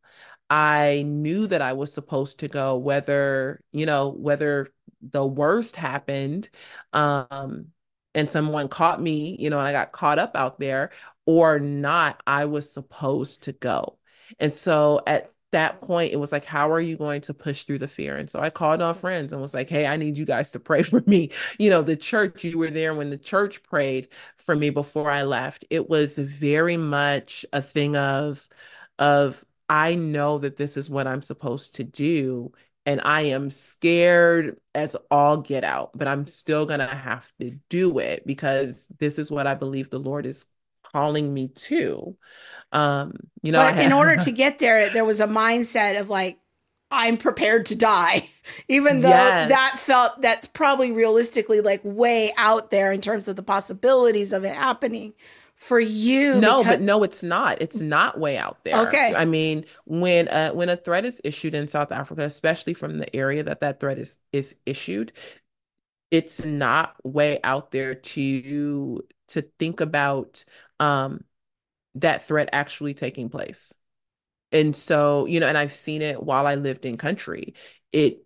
I knew that I was supposed to go, whether, you know, whether the worst happened, um, and someone caught me, you know, and I got caught up out there or not, I was supposed to go. And so at that point, it was like, how are you going to push through the fear? And so I called on friends and was like, hey, I need you guys to pray for me. You know, the church, you were there when the church prayed for me before I left. It was very much a thing of, of, I know that this is what I'm supposed to do. And I am scared as all get out, but I'm still going to have to do it because this is what I believe the Lord is calling me to. Um, you know, I But in order to had, get there, there was a mindset of like, I'm prepared to die, even though that yes. felt that's probably realistically like way out there in terms of the possibilities of it happening for you No, because, but no, it's not. It's not way out there. okay. I mean, when uh, when a threat is issued in South Africa, especially from the area that that threat is is issued, it's not way out there to to think about um that threat actually taking place. And so, you know, and I've seen it while I lived in country. It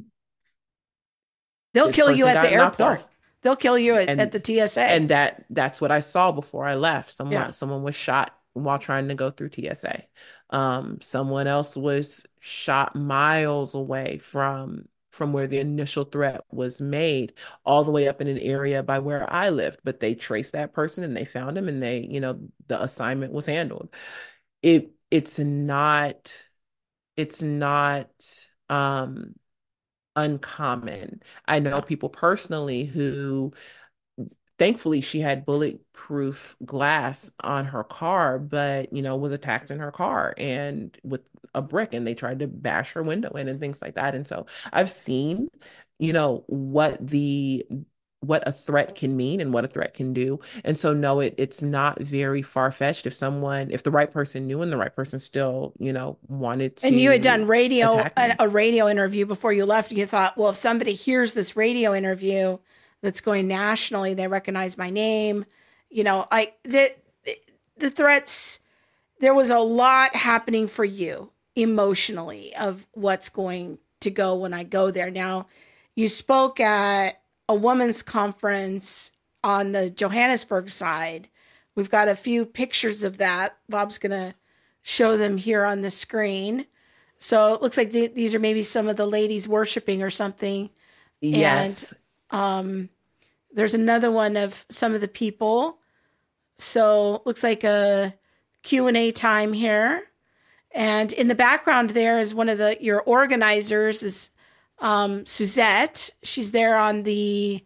They'll This kill you person at the got knocked airport. off. They'll kill you at, at And the T S A. and that that's what I saw before I left. Yeah. Someone someone was shot while trying to go through T S A. Um, someone else was shot miles away from from where the initial threat was made, all the way up in an area by where I lived. But they traced that person and they found him and they, you know, the assignment was handled. It it's not it's not um uncommon. I know Yeah. people personally who thankfully she had bulletproof glass on her car, but you know, was attacked in her car and with a brick and they tried to bash her window in and things like that. And so I've seen, you know, what the what a threat can mean and what a threat can do. And so no, it it's not very far-fetched if someone, if the right person knew and the right person still, you know, wanted And you had to done radio, attack a, me. a radio interview before you left. And you thought, well, if somebody hears this radio interview that's going nationally, they recognize my name. You know, I, the, the threats, there was a lot happening for you emotionally of what's going to go when I go there. Now, you spoke at a women's conference on the Johannesburg side. We've got a few pictures of that. Bob's going to show them here on the screen. So it looks like th- these are maybe some of the ladies worshiping or something. Yes. And um, there's another one of some of the people. So it looks like a Q and A time here. And in the background there is one of the your organizers is um, Suzette. She's there on the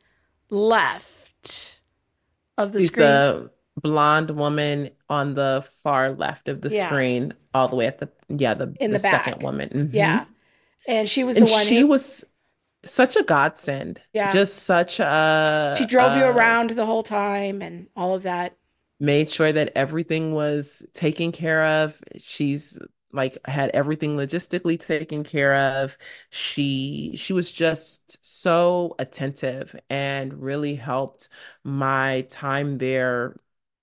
left of the She's screen. the blonde woman on the far left of the Yeah. screen, all the way at the yeah the, In the the back. second woman. Mhm. Yeah. And she was And the one she who was such a godsend. Yeah. Just such a she drove you uh, around the whole time and all of that. made sure that everything was taken care of. She's like had everything logistically taken care of. She she was just so attentive and really helped my time there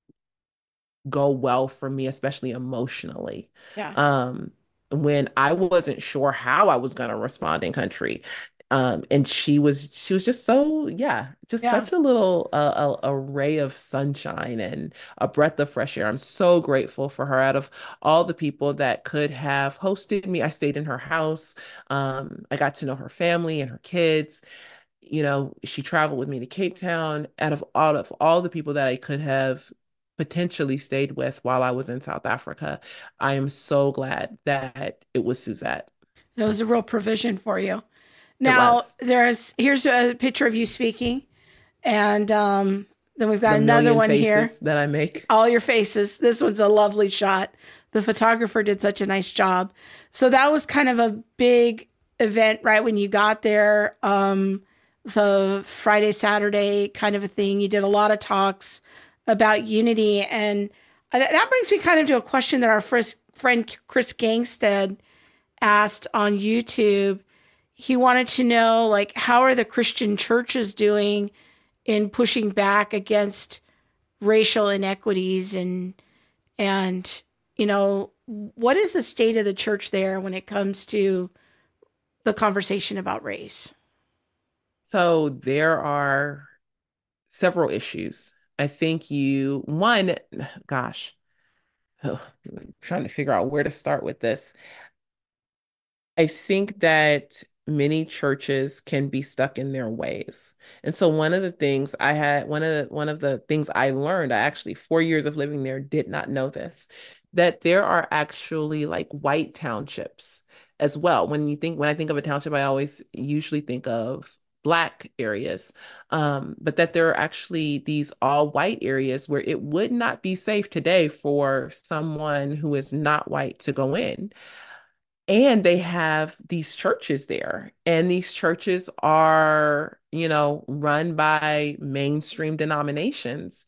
go well for me, especially emotionally. Yeah. Um, when I wasn't sure how I was going to respond in country. Um, and she was she was just so yeah, just Yeah. such a little uh, a, a ray of sunshine and a breath of fresh air. I'm so grateful for her. Out of all the people that could have hosted me, I stayed in her house. Um, I got to know her family and her kids. You know, she traveled with me to Cape Town. Out of all of all the people that I could have potentially stayed with while I was in South Africa, I am so glad that it was Suzette. That was a real provision for you. It Now was. there's here's a picture of you speaking, and um, then we've got The another million one here. faces that I make. All your faces. This one's a lovely shot. The photographer did such a nice job. So that was kind of a big event right when you got there. Um, so Friday, Saturday kind of a thing. You did a lot of talks about unity, and that brings me kind of to a question that our first friend Chris Gangstead asked on YouTube. He wanted to know, like, how are the Christian churches doing in pushing back against racial inequities and, and, you know, what is the state of the church there when it comes to the conversation about race? So there are several issues. I think you, one, gosh, oh, I'm trying to figure out where to start with this. I think that many churches can be stuck in their ways. And so one of the things I had, one of the, one of the things I learned, I actually, four years of living there, did not know this, that there are actually like white townships as well. When you think, when I think of a township, I always usually think of Black areas, um, but that there are actually these all white areas where it would not be safe today for someone who is not white to go in. And they have these churches there, and these churches are, you know, run by mainstream denominations.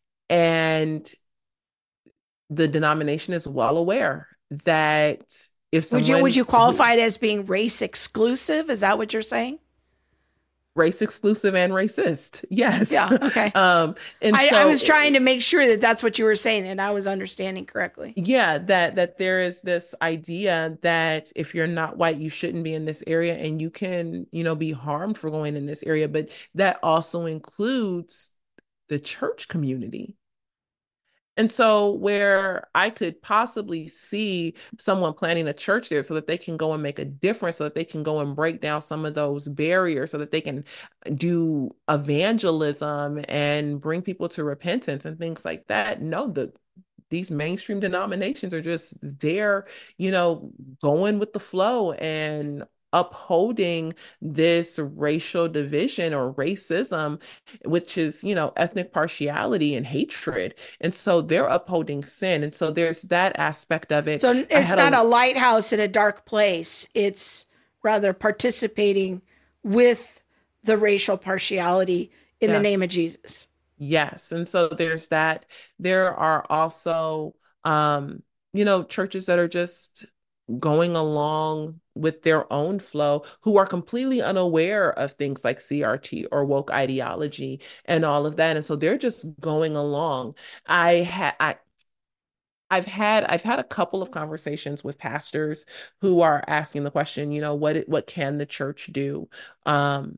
And the denomination is well aware that if someone Would you would you who- qualify it as being race exclusive? Is that what you're saying? race exclusive and racist, yes. Yeah. Okay. Um, and I, so I was trying to make sure that that's what you were saying and I was understanding correctly. yeah, that that there is this idea that if you're not white, you shouldn't be in this area, and you can, you know, be harmed for going in this area. But that also includes the church community. And so where I could possibly see someone planning a church there so that they can go and make a difference, so that they can go and break down some of those barriers, so that they can do evangelism and bring people to repentance and things like that. No, the these mainstream denominations are just there, you know, going with the flow and upholding this racial division or racism, which is, you know, ethnic partiality and hatred. And so they're upholding sin. And so there's that aspect of it. So I it's had not a lighthouse in a dark place. It's rather participating with the racial partiality in Yeah. the name of Jesus. Yes. And so there's that. There are also, um, you know, churches that are just going along with their own flow, who are completely unaware of things like C R T or woke ideology and all of that. And so they're just going along. I had, I, I've had I've had a couple of conversations with pastors who are asking the question, you know, what what can the church do? Um,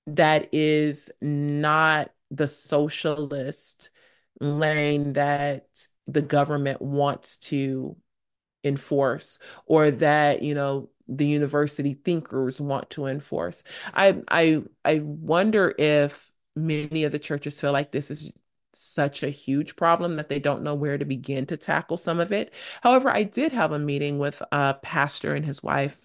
that is not the socialist lane that the government wants to enforce, or that, you know, the university thinkers want to enforce. I I I wonder if many of the churches feel like this is such a huge problem that they don't know where to begin to tackle some of it. However, I did have a meeting with a pastor and his wife,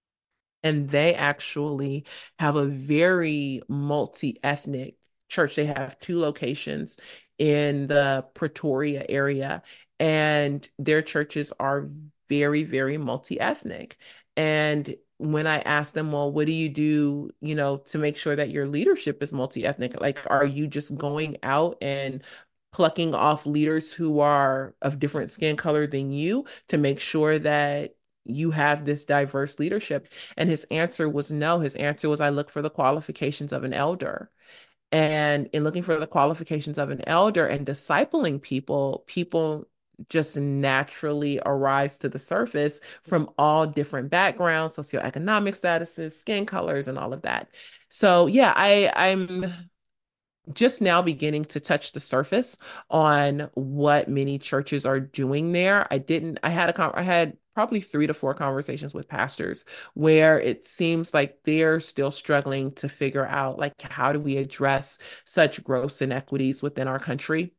and they actually have a very multi-ethnic church. They have two locations in the Pretoria area, and their churches are very, very multi-ethnic. And when I asked them, well, what do you do, you know, to make sure that your leadership is multi-ethnic? Like, are you just going out and plucking off leaders who are of different skin color than you to make sure that you have this diverse leadership? And his answer was no. His answer was, I look for the qualifications of an elder. And in looking for the qualifications of an elder and discipling people, people just naturally arise to the surface from all different backgrounds, socioeconomic statuses, skin colors, and all of that. So yeah, I, I'm just now beginning to touch the surface on what many churches are doing there. I didn't, I had a, I had probably three to four conversations with pastors where it seems like they're still struggling to figure out, like, how do we address such gross inequities within our country?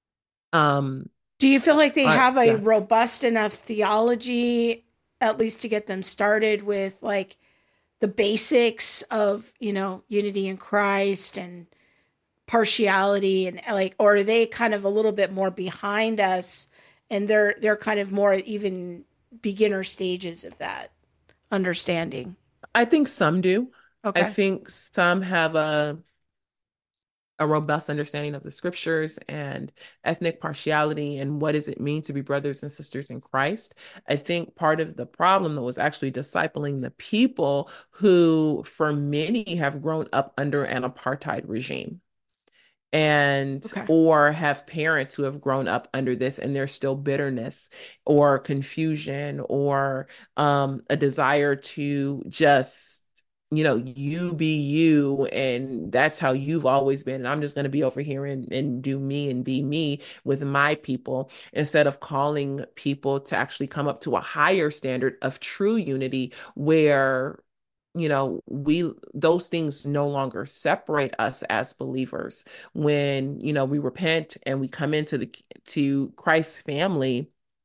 Um, Do you feel like they uh, have a yeah. robust enough theology, at least to get them started with like the basics of, you know, unity in Christ and partiality, and like, or are they kind of a little bit more behind us, and they're they're kind of more even beginner stages of that understanding? I think some do. Okay. I think some have a a robust understanding of the scriptures and ethnic partiality and what does it mean to be brothers and sisters in Christ. I think part of the problem that was actually discipling the people who, for many, have grown up under an apartheid regime, and Okay. or have parents who have grown up under this, and there's still bitterness or confusion or um, a desire to just, you know, you be you, and that's how you've always been, and I'm just going to be over here and, and do me and be me with my people, instead of calling people to actually come up to a higher standard of true unity where, you know, we, those things no longer separate us as believers. When, you know, we repent and we come into the to Christ's family,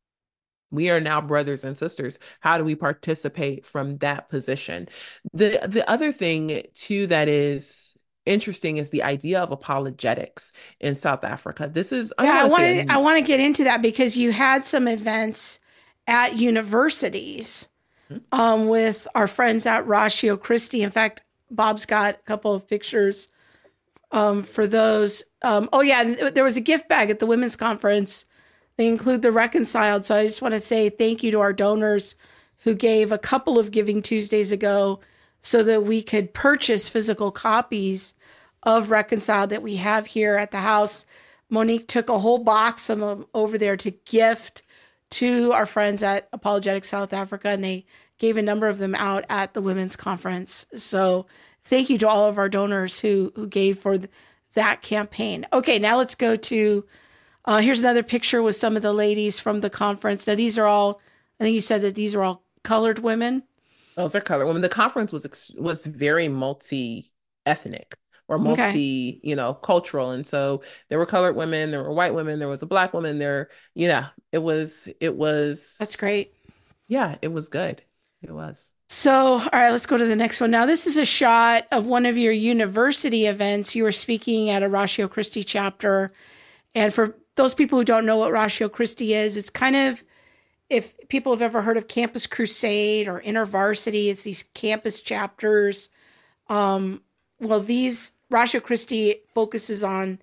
we are now brothers and sisters. How do we participate from that position? The the other thing too that is interesting is the idea of apologetics in South Africa. This is, I Yeah, I don't want to want say, to I want to get into that because you had some events at universities um, with our friends at Ratio Christi. In fact, Bob's got a couple of pictures um, for those. Um, oh yeah, and there was a gift bag at the women's conference. They include the Reconciled. So I just want to say thank you to our donors who gave a couple of Giving Tuesdays ago so that we could purchase physical copies of Reconciled that we have here at the house. Monique took a whole box of them over there to gift to our friends at Apologetics South Africa, and they gave a number of them out at the women's conference. So thank you to all of our donors who, who gave for th- that campaign. Okay, now let's go to Uh, here's another picture with some of the ladies from the conference. Now, these are all, I think you said that these are all colored women. those are colored women. The conference was was very multi-ethnic or multi, okay. you know, cultural. And so there were colored women, there were white women, there was a black woman there. Yeah, it was, it was. That's great. Yeah, it was good. It was. So, all right, let's go to the next one. Now, this is a shot of one of your university events. You were speaking at a Ratio Christi chapter. And for those people who don't know what Ratio Christi is, it's kind of, if people have ever heard of Campus Crusade or InterVarsity, it's these campus chapters. Um, well, these Ratio Christi focuses on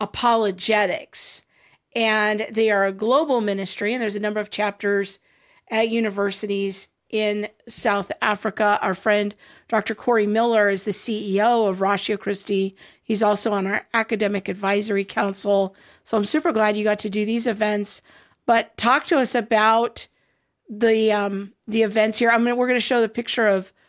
apologetics, and they are a global ministry, and there's a number of chapters at universities in South Africa. Our friend, Doctor Corey Miller, is the C E O of Ratio Christi. He's also on our academic advisory council. So I'm super glad you got to do these events. But talk to us about the um, the events here. I mean, we're going to show the picture of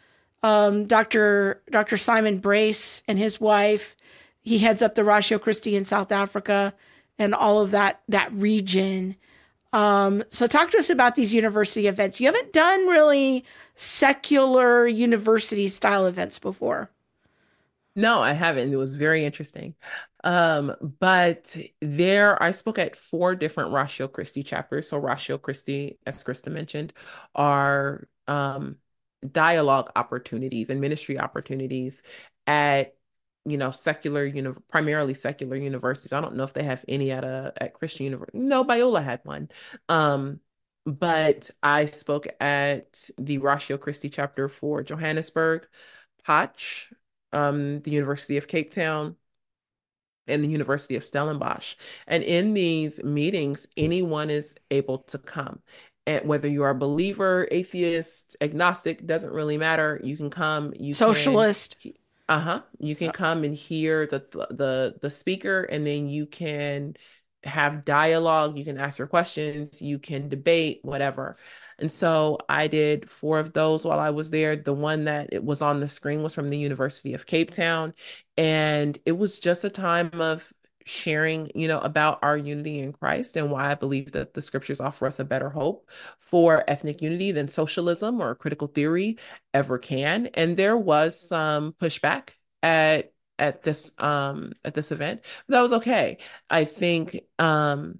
um, Doctor Doctor Simon Brace and his wife. He heads up the Ratio Christi in South Africa and all of that that region. Um, so talk to us about these university events. You haven't done really secular university style events before. No, I haven't. It was very interesting. Um, but there, I spoke at four different Ratio Christi chapters. So Ratio Christi, as Krista mentioned, are um, dialogue opportunities and ministry opportunities at, you know, secular, you know, primarily secular universities. I don't know if they have any at a at Christian university. No, Biola had one. Um, but I spoke at the Ratio Christi chapter for Johannesburg, Potch, um, the University of Cape Town, and the University of Stellenbosch. And in these meetings, anyone is able to come. And whether you are a believer, atheist, agnostic, doesn't really matter. You can come. You Socialist. Can, uh-huh. You can come and hear the the the speaker, and then you can have dialogue. You can ask your questions. You can debate, whatever. And so I did four of those while I was there. The one that it was on the screen was from the University of Cape Town. And it was just a time of sharing, you know, about our unity in Christ and why I believe that the scriptures offer us a better hope for ethnic unity than socialism or critical theory ever can. And there was some pushback at at this um at this event, but that was okay. I think um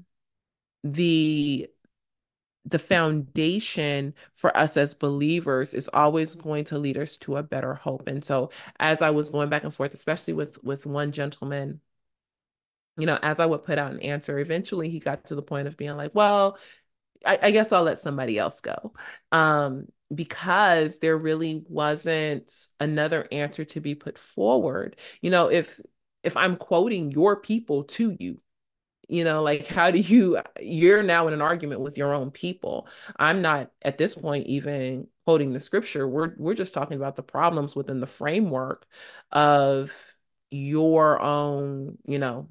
the the foundation for us as believers is always going to lead us to a better hope. And so as I was going back and forth, especially with with one gentleman, you know, as I would put out an answer, eventually he got to the point of being like, well, I, I guess I'll let somebody else go. Um, because there really wasn't another answer to be put forward. You know, if if I'm quoting your people to you, you know, like, how do you, you're now in an argument with your own people. I'm not at this point even quoting the scripture. We're, we're just talking about the problems within the framework of your own, you know,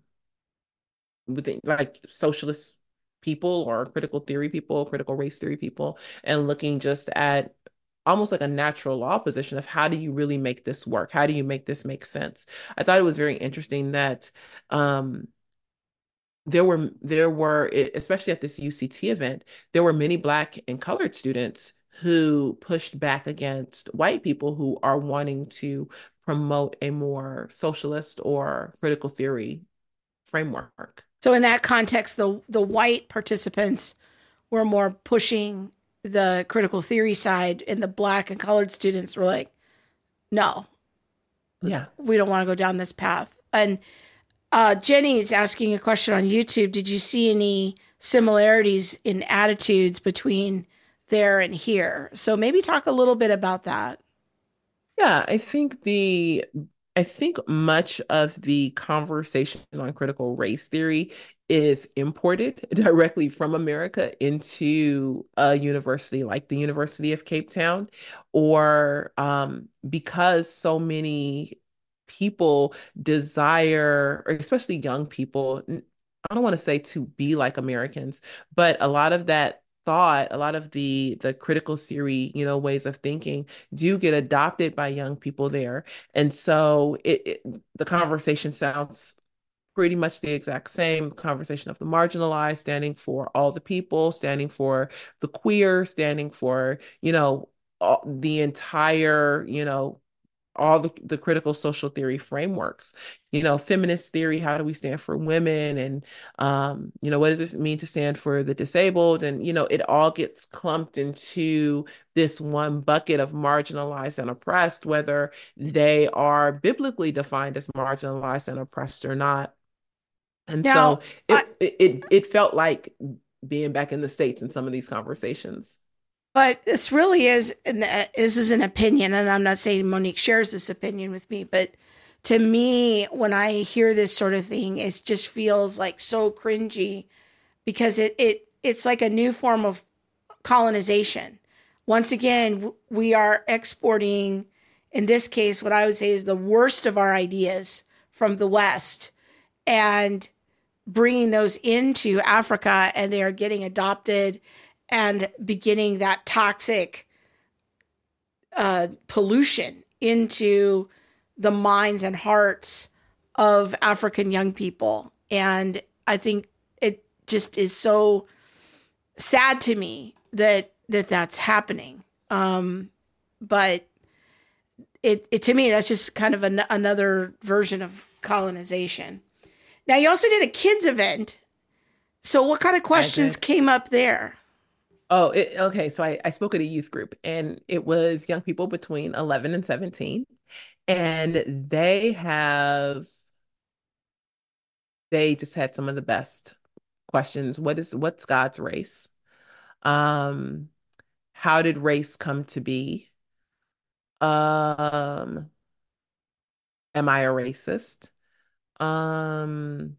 within like socialist people or critical theory people, critical race theory people, and looking just at almost like a natural law position of how do you really make this work? How do you make this make sense? I thought it was very interesting that, um, there were, there were, especially at this U C T event, there were many Black and colored students who pushed back against white people who are wanting to promote a more socialist or critical theory framework. So in that context, the the white participants were more pushing the critical theory side, and the Black and colored students were like, no, yeah, we don't want to go down this path. And Uh, Jenny's asking a question on YouTube. Did you see any similarities in attitudes between there and here? So maybe talk a little bit about that. Yeah, I think the I think much of the conversation on critical race theory is imported directly from America into a university like the University of Cape Town, or um, because so many people desire, or especially young people, I don't want to say to be like Americans, but a lot of that thought, a lot of the the critical theory, you know, ways of thinking do get adopted by young people there. And so it, it the conversation sounds pretty much the exact same conversation of the marginalized, standing for all the people, standing for the queer, standing for, you know, all, the entire, you know, all the, the critical social theory frameworks, you know, feminist theory, how do we stand for women? And, um, you know, what does this mean to stand for the disabled? And, you know, it all gets clumped into this one bucket of marginalized and oppressed, whether they are biblically defined as marginalized and oppressed or not. And now, so it, I, it, it, it felt like being back in the States in some of these conversations. But this really is, and this is an opinion, and I'm not saying Monique shares this opinion with me, but to me, when I hear this sort of thing, it just feels like so cringy, because it, it it's like a new form of colonization. Once again, we are exporting, in this case, what I would say is the worst of our ideas from the West, and bringing those into Africa, and they are getting adopted and beginning that toxic uh, pollution into the minds and hearts of African young people. And I think it just is so sad to me that that that's happening. Um, but it, it to me, that's just kind of an, another version of colonization. Now, you also did a kids event. So what kind of questions came up there? Oh, it, okay. So I, I spoke at a youth group, and it was young people between eleven and seventeen. And they have, they just had some of the best questions. What is, what's God's race? Um, how did race come to be? Um, am I a racist? Um,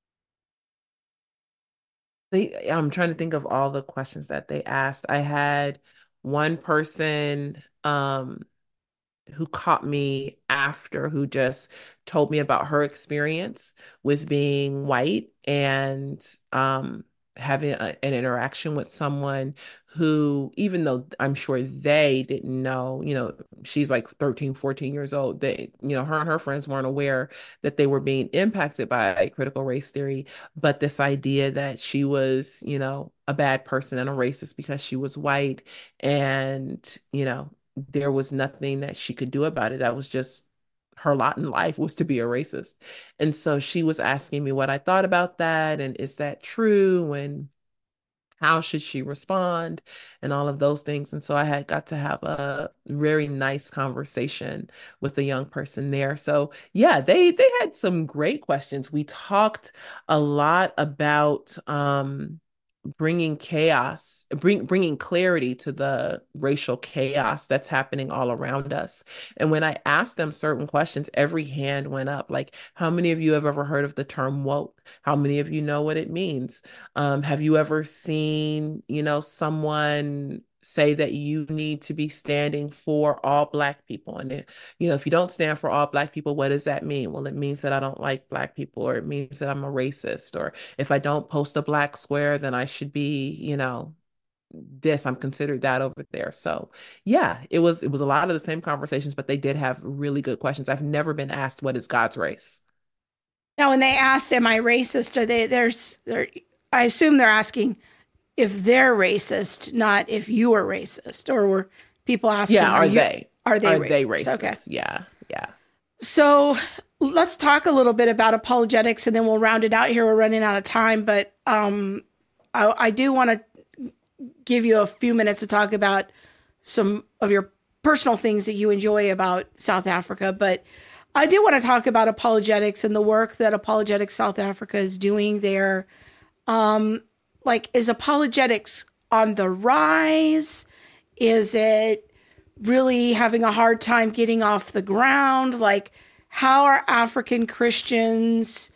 they, I'm trying to think of all the questions that they asked. I had one person, um, who caught me after, who just told me about her experience with being white and um, having a, an interaction with someone who, even though I'm sure they didn't know, you know, she's like thirteen, fourteen years old, they, you know, her and her friends weren't aware that they were being impacted by critical race theory, but this idea that she was, you know, a bad person and a racist because she was white, and, you know, there was nothing that she could do about it. That was just her lot in life, was to be a racist. And so she was asking me what I thought about that, and is that true, and how should she respond, and all of those things. And so I had got to have a very nice conversation with the young person there. So yeah, they they had some great questions. We talked a lot about um bringing chaos, bring, bringing clarity to the racial chaos that's happening all around us. And when I asked them certain questions, every hand went up. Like, how many of you have ever heard of the term woke? How many of you know what it means? Um, have you ever seen, you know, someone say that you need to be standing for all Black people? And, it, you know, if you don't stand for all Black people, what does that mean? Well, it means that I don't like Black people, or it means that I'm a racist, or if I don't post a Black square, then I should be, you know, this, I'm considered that over there. So yeah, it was, it was a lot of the same conversations, but they did have really good questions. I've never been asked, what is God's race? Now, when they asked, am I racist? Are they, there's, they're, I assume they're asking if they're racist, not if you are racist, or were people asking, yeah, are, are you, they, are they are racist? they racist? Okay. Yeah. Yeah. So let's talk a little bit about apologetics, and then we'll round it out here. We're running out of time, but um, I, I do want to give you a few minutes to talk about some of your personal things that you enjoy about South Africa. But I do want to talk about apologetics and the work that Apologetics South Africa is doing there. Um, like, is apologetics on the rise? Is it really having a hard time getting off the ground? Like, how are African Christians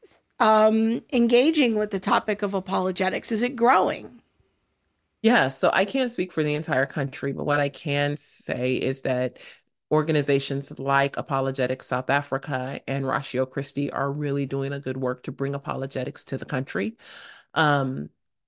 um, engaging with the topic of apologetics? Is it growing? Yeah, so I can't speak for the entire country, but what I can say is that organizations like Apologetics South Africa and Ratio Christi are really doing a good work to bring apologetics to the country. Um,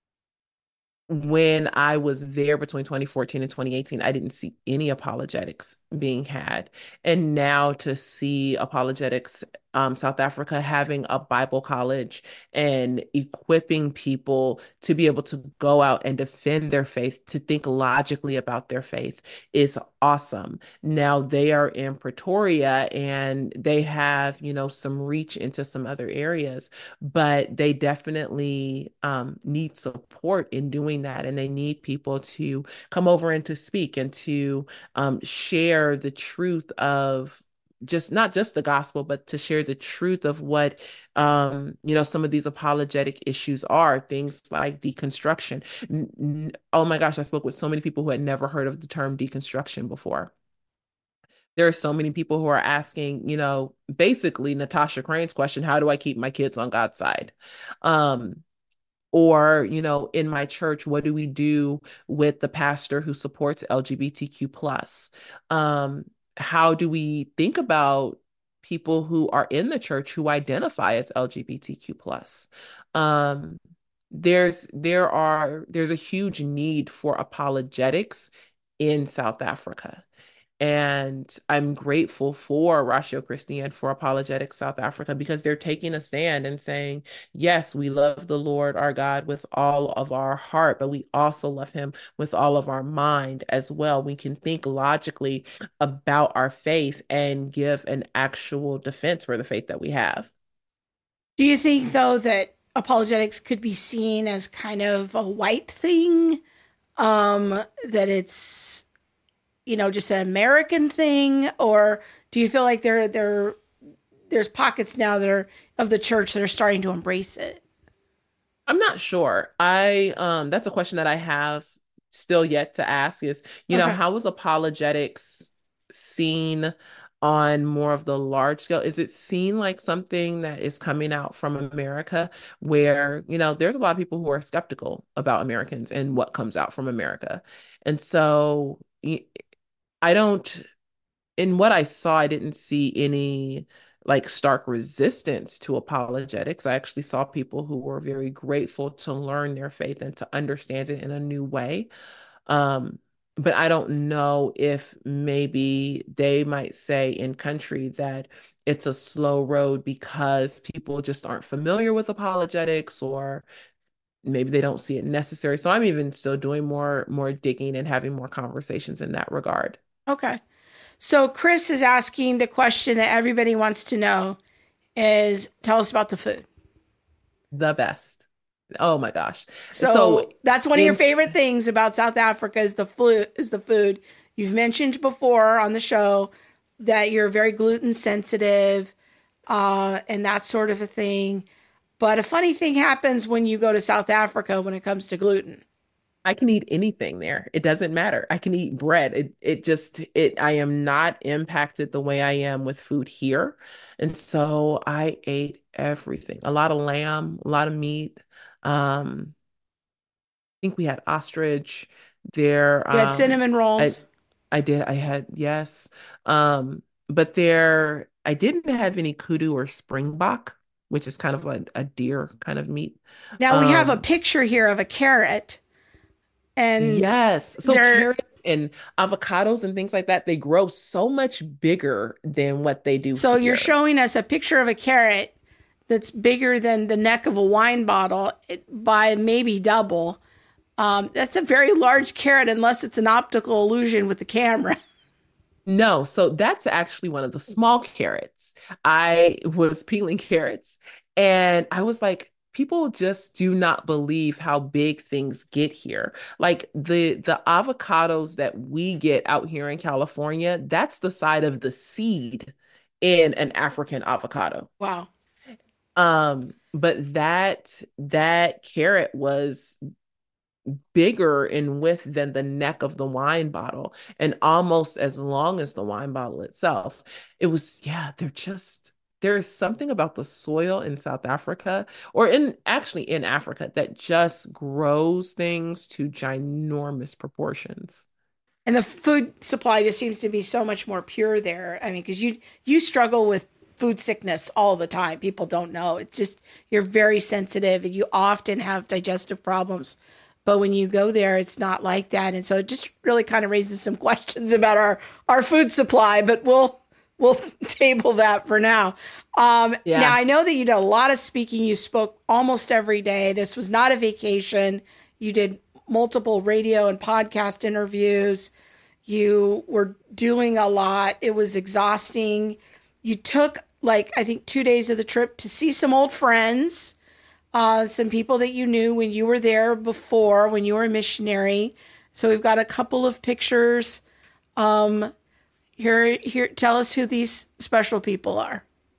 when I was there between twenty fourteen and twenty eighteen, I didn't see any apologetics being had. And now to see Apologetics um, South Africa having a Bible college and equipping people to be able to go out and defend their faith, to think logically about their faith, is awesome. Now they are in Pretoria, and they have, you know, some reach into some other areas, but they definitely um, need support in doing that. And they need people to come over and to speak and to um, share the truth of just not just the gospel, but to share the truth of what, um, you know, some of these apologetic issues are, things like deconstruction. N- n- oh my gosh, I spoke with so many people who had never heard of the term deconstruction before. There are so many people who are asking, you know, basically Natasha Crane's question, how do I keep my kids on God's side? Um, or, you know, in my church, what do we do with the pastor who supports L G B T Q plus? Um, how do we think about people who are in the church who identify as L G B T Q plus? Um, there's there are there's a huge need for apologetics in South Africa. And I'm grateful for Ratio Christi and for Apologetics South Africa because they're taking a stand and saying, yes, we love the Lord our God with all of our heart, but we also love him with all of our mind as well. We can think logically about our faith and give an actual defense for the faith that we have. Do you think, though, that apologetics could be seen as kind of a white thing? Um, that it's, you know, just an American thing? Or do you feel like there, there, there's pockets now that are of the church that are starting to embrace it? I'm not sure. I um that's a question that I have still yet to ask is, you know, Okay. how is apologetics seen on more of the large scale? Is it seen like something that is coming out from America where, you know, there's a lot of people who are skeptical about Americans and what comes out from America. And so y- I don't in what I saw, I didn't see any like stark resistance to apologetics. I actually saw people who were very grateful to learn their faith and to understand it in a new way. Um, but I don't know if maybe they might say in country that it's a slow road because people just aren't familiar with apologetics or maybe they don't see it necessary. So I'm even still doing more more digging and having more conversations in that regard. Okay. So Chris is asking the question that everybody wants to know is tell us about the food. The best. Oh my gosh. So So that's one of your in favorite things about South Africa is the flu is the food. You've mentioned before on the show that you're very gluten sensitive, uh, and that sort of a thing. But a funny thing happens when you go to South Africa when it comes to gluten. I can eat anything there. It doesn't matter. I can eat bread. It it just it I am not impacted the way I am with food here. And so I ate everything. A lot of lamb, a lot of meat. Um, I think we had ostrich there. You had Um, cinnamon I rolls. I did. I had yes. Um, but there I didn't have any kudu or springbok, which is kind of a, a deer kind of meat. Now we have a Um, picture here of a carrot, and Yes. So they're carrots and avocados and things like that, they grow so much bigger than what they do so you're here. showing us a picture of a carrot that's bigger than the neck of a wine bottle by maybe double. Um, that's a very large carrot, unless it's an optical illusion with the camera. No, so that's actually one of the small carrots. I was peeling carrots and I was like, people just do not believe how big things get here. Like the the avocados that we get out here in California, that's the side of the seed in an African avocado. Wow. Um, but that that carrot was bigger in width than the neck of the wine bottle and almost as long as the wine bottle itself. It was, yeah, they're just there is something about the soil in South Africa or in actually in Africa that just grows things to ginormous proportions. And the food supply just seems to be so much more pure there. I mean, because you you struggle with food sickness all the time. People don't know. It's just you're very sensitive and you often have digestive problems. But when you go there, it's not like that. And so it just really kind of raises some questions about our our food supply. But we'll we'll table that for now. Um, now Yeah. I know that you did a lot of speaking. You spoke almost every day. This was not a vacation. You did multiple radio and podcast interviews. You were doing a lot. It was exhausting. You took, like, I think two days of the trip to see some old friends, uh, some people that you knew when you were there before, when you were a missionary. So we've got a couple of pictures. Um, here, here, tell us who these special people are.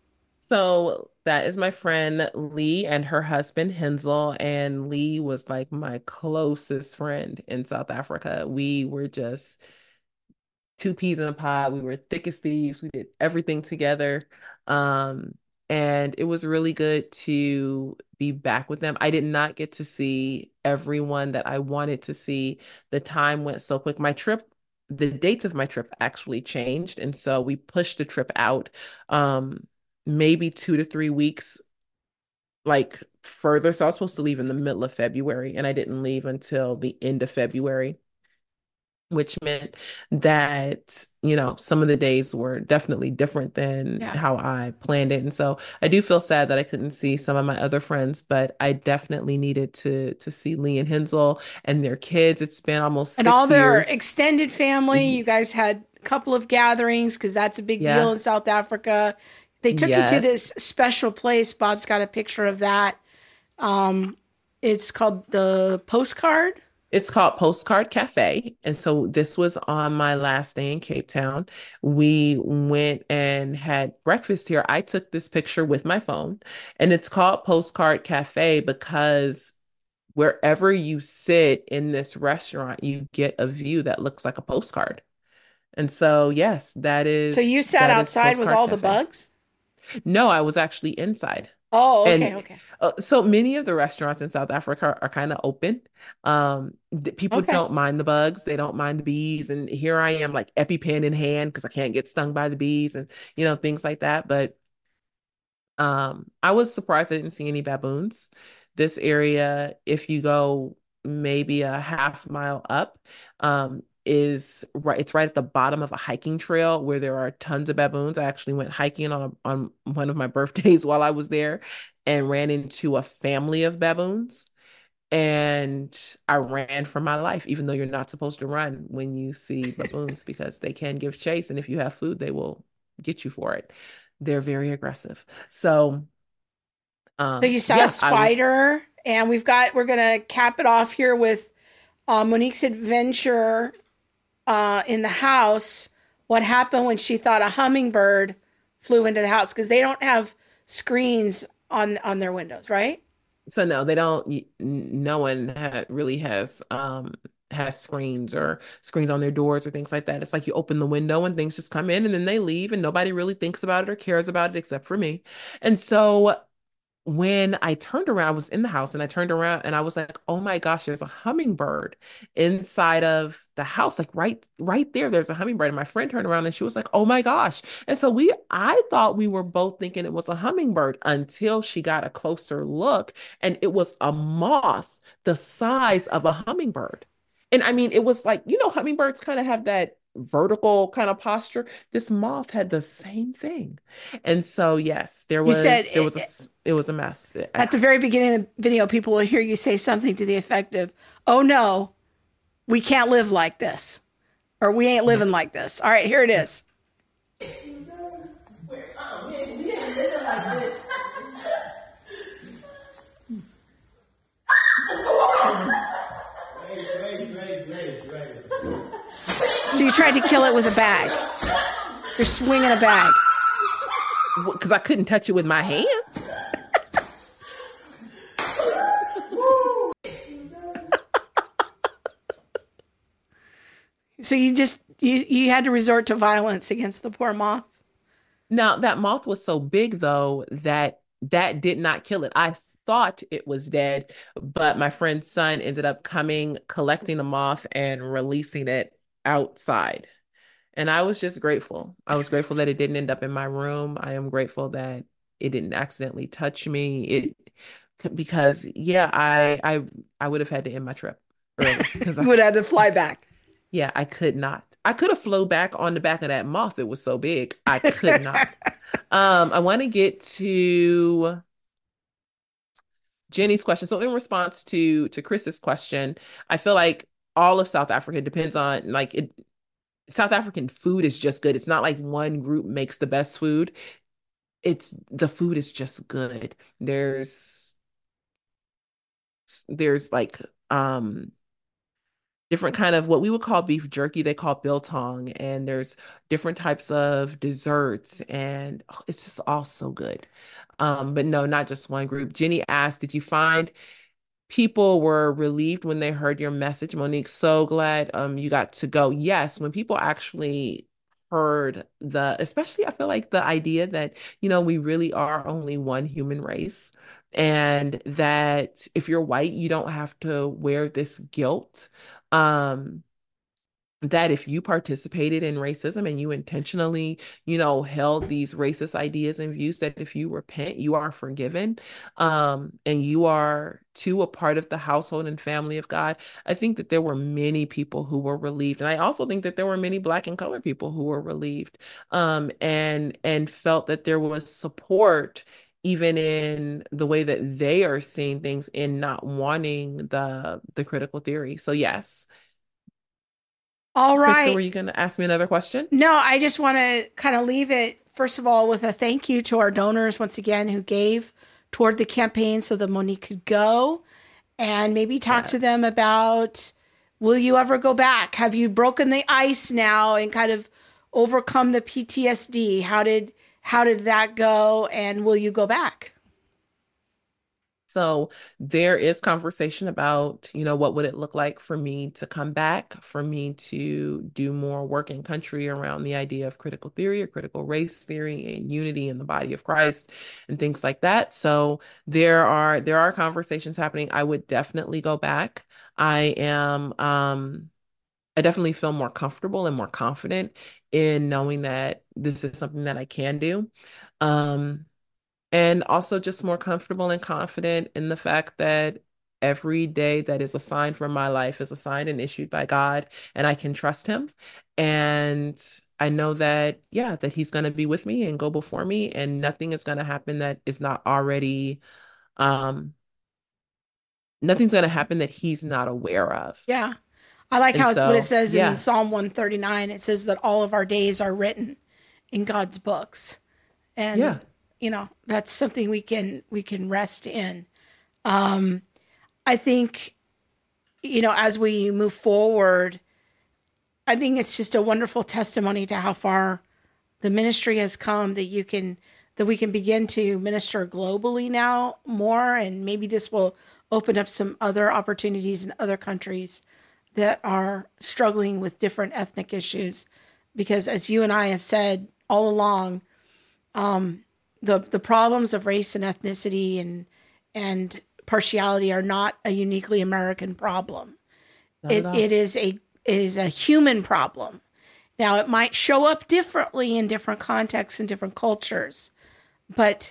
So that is my friend Lee and her husband Hensel. And Lee was like my closest friend in South Africa. We were just two peas in a pod. We were thick as thieves. We did everything together. Um, and it was really good to be back with them. I did not get to see everyone that I wanted to see. The time went so quick. My trip, the dates of my trip actually changed. And so we pushed the trip out um, maybe two to three weeks, like further. So I was supposed to leave in the middle of February, and I didn't leave until the end of February. which meant that, you know, some of the days were definitely different than Yeah. how I planned it. And so I do feel sad that I couldn't see some of my other friends, but I definitely needed to to see Lee and Hensel and their kids. It's been almost And all six their years. extended family. Y- You guys had a couple of gatherings because that's a big deal Yeah. in South Africa. They took you to this Yes. special place. Bob's got a picture of that. Um, it's called the Postcard. It's called Postcard Cafe. And so this was on my last day in Cape Town. We went and had breakfast here. I took this picture with my phone, and it's called Postcard Cafe because wherever you sit in this restaurant, you get a view that looks like a postcard. And so, yes, that So you is sat that is outside with Postcard all the Cafe. bugs? No, I was actually inside. Oh, okay, And okay, uh, so many of the restaurants in South Africa are, are kind of open. Um, th- people okay. don't mind the bugs, they don't mind the bees. And here I am, like EpiPen in hand, because I can't get stung by the bees and you know things like that. But um, I was surprised I didn't see any baboons. This area, if you go maybe a half mile up, um, is right, it's right at the bottom of a hiking trail where there are tons of baboons. I actually went hiking on on one of my birthdays while I was there and ran into a family of baboons. And I ran for my life, even though you're not supposed to run when you see baboons because they can give chase. And if you have food, they will get you for it. They're very aggressive. So, So um, you saw a yeah, I was, spider, and we've got we're gonna cap it off here with uh, Monique's adventure uh, in the house. What happened when she thought a hummingbird flew into the house? Because they don't have screens on on their windows, right? so no, they don't, y- n- no one ha really has, um, has screens or screens on their doors or things like that. It's like you open the window and things just come in and then they leave and nobody really thinks about it or cares about it except for me. And so when I turned around, I was in the house and I turned around and I was like, oh my gosh, there's a hummingbird inside of the house. Like right, right there, there's a hummingbird. And my friend turned around and she was like, oh my gosh. And so we, I thought we were both thinking it was a hummingbird until she got a closer look and it was a moth the size of a hummingbird. And I mean, it was like, you know, hummingbirds kind of have that vertical kind of posture. This moth had the same thing. And so, yes, there You said was there eh, was a s- it was a mess. at the very beginning of the video, people will hear you say something to the effect of, "Oh no, we can't live like this," or "We ain't living like this." All right, here it is. So you tried to kill it with a bag. You're swinging a bag. Because I couldn't touch it with my hands. So you just you you had to resort to violence against the poor moth. Now, that moth was so big though that that did not kill it. I thought it was dead, but my friend's son ended up coming, collecting the moth and releasing it outside. And I was just grateful. I was grateful that it didn't end up in my room. I am grateful that it didn't accidentally touch me. It because yeah, I I I would have had to end my trip early because You I would have had to fly back. yeah, I could not. I could have flown back on the back of that moth. It was so big. I could not. Um, I want to get to Jenny's question. So in response to to Chris's question, I feel like all of South Africa depends on like it South African food is just good. It's not like one group makes the best food. It's the food is just good. There's there's like um different kind of what we would call beef jerky, they call biltong, and there's different types of desserts, and oh, it's just all so good. Um, but no, not just one group. Jenny asked, did you find people were relieved when they heard your message? Monique, so glad um you got to go. Yes, when people actually heard the, especially I feel like the idea that, you know, we really are only one human race, and that if you're white, you don't have to wear this guilt. Um, that if you participated in racism and you intentionally, you know, held these racist ideas and views, that if you repent, you are forgiven, um, and you are too a part of the household and family of God. I think that there were many people who were relieved. And I also think that there were many Black and colored people who were relieved, um, and and felt that there was support even in the way that they are seeing things, in not wanting the the critical theory. So yes. All Krista, right. were you going to ask me another question? No, I just want to kind of leave it, first of all, with a thank you to our donors once again who gave toward the campaign so that Monique could go, and maybe talk Yes. to them about, will you ever go back? Have you broken the ice now and kind of overcome the P T S D? How did how did that go, and will you go back? So there is conversation about, you know, what would it look like for me to come back, for me to do more work in country around the idea of critical theory or critical race theory and unity in the body of Christ and things like that. So there are there are conversations happening. I would definitely go back. I am um I definitely feel more comfortable and more confident in knowing that this is something that I can do. Um And also just more comfortable and confident in the fact that every day that is assigned for my life is assigned and issued by God, and I can trust him. And I know that, yeah, that he's going to be with me and go before me, and nothing is going to happen that is not already, um, nothing's going to happen that he's not aware of. Yeah. I like And how it's what it so, says in yeah, Psalm one thirty-nine. It says that all of our days are written in God's books. yeah, And you know, that's something we can we can rest in. Um I think, you know, as we move forward, I think it's just a wonderful testimony to how far the ministry has come, that you can that we can begin to minister globally now more, and maybe this will open up some other opportunities in other countries that are struggling with different ethnic issues, because as you and I have said all along, um the the problems of race and ethnicity and and partiality are not a uniquely American problem. not It at all. it is a it is a human problem. Now it might show up differently in different contexts and different cultures, but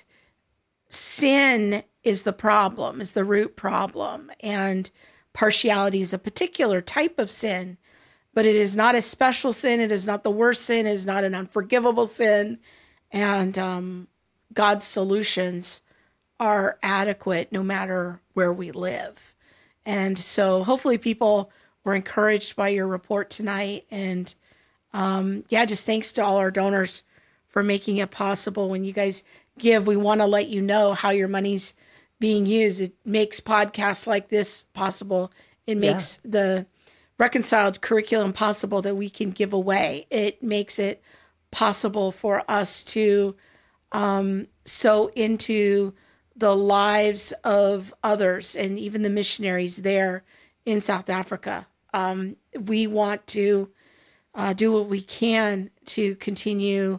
sin is the problem, is the root problem, and partiality is a particular type of sin, but it is not a special sin. It is not the worst sin. It is not an unforgivable sin, and um, God's solutions are adequate no matter where we live. And so hopefully people were encouraged by your report tonight. And um, yeah, just thanks to all our donors for making it possible. When you guys give, we want to let you know how your money's being used. It makes podcasts like this possible. It Yeah. makes the reconciled curriculum possible that we can give away. It makes it possible for us to um, sow into the lives of others and even the missionaries there in South Africa. Um, we want to uh, do what we can to continue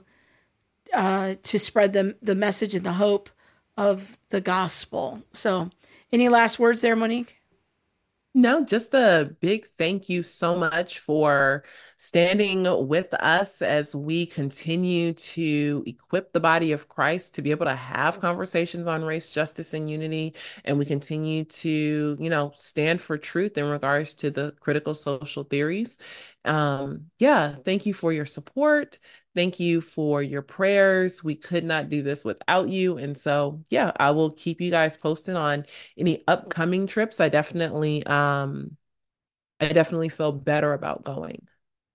uh, to spread the, the message and the hope of the gospel. So any last words there, Monique? No, just a big thank you so much for standing with us as we continue to equip the body of Christ to be able to have conversations on race, justice, and unity. And we continue to, you know, stand for truth in regards to the critical social theories. Um, yeah, thank you for your support. Thank you for your prayers. We could not do this without you. And so, yeah, I will keep you guys posted on any upcoming trips. I definitely, um, I definitely feel better about going.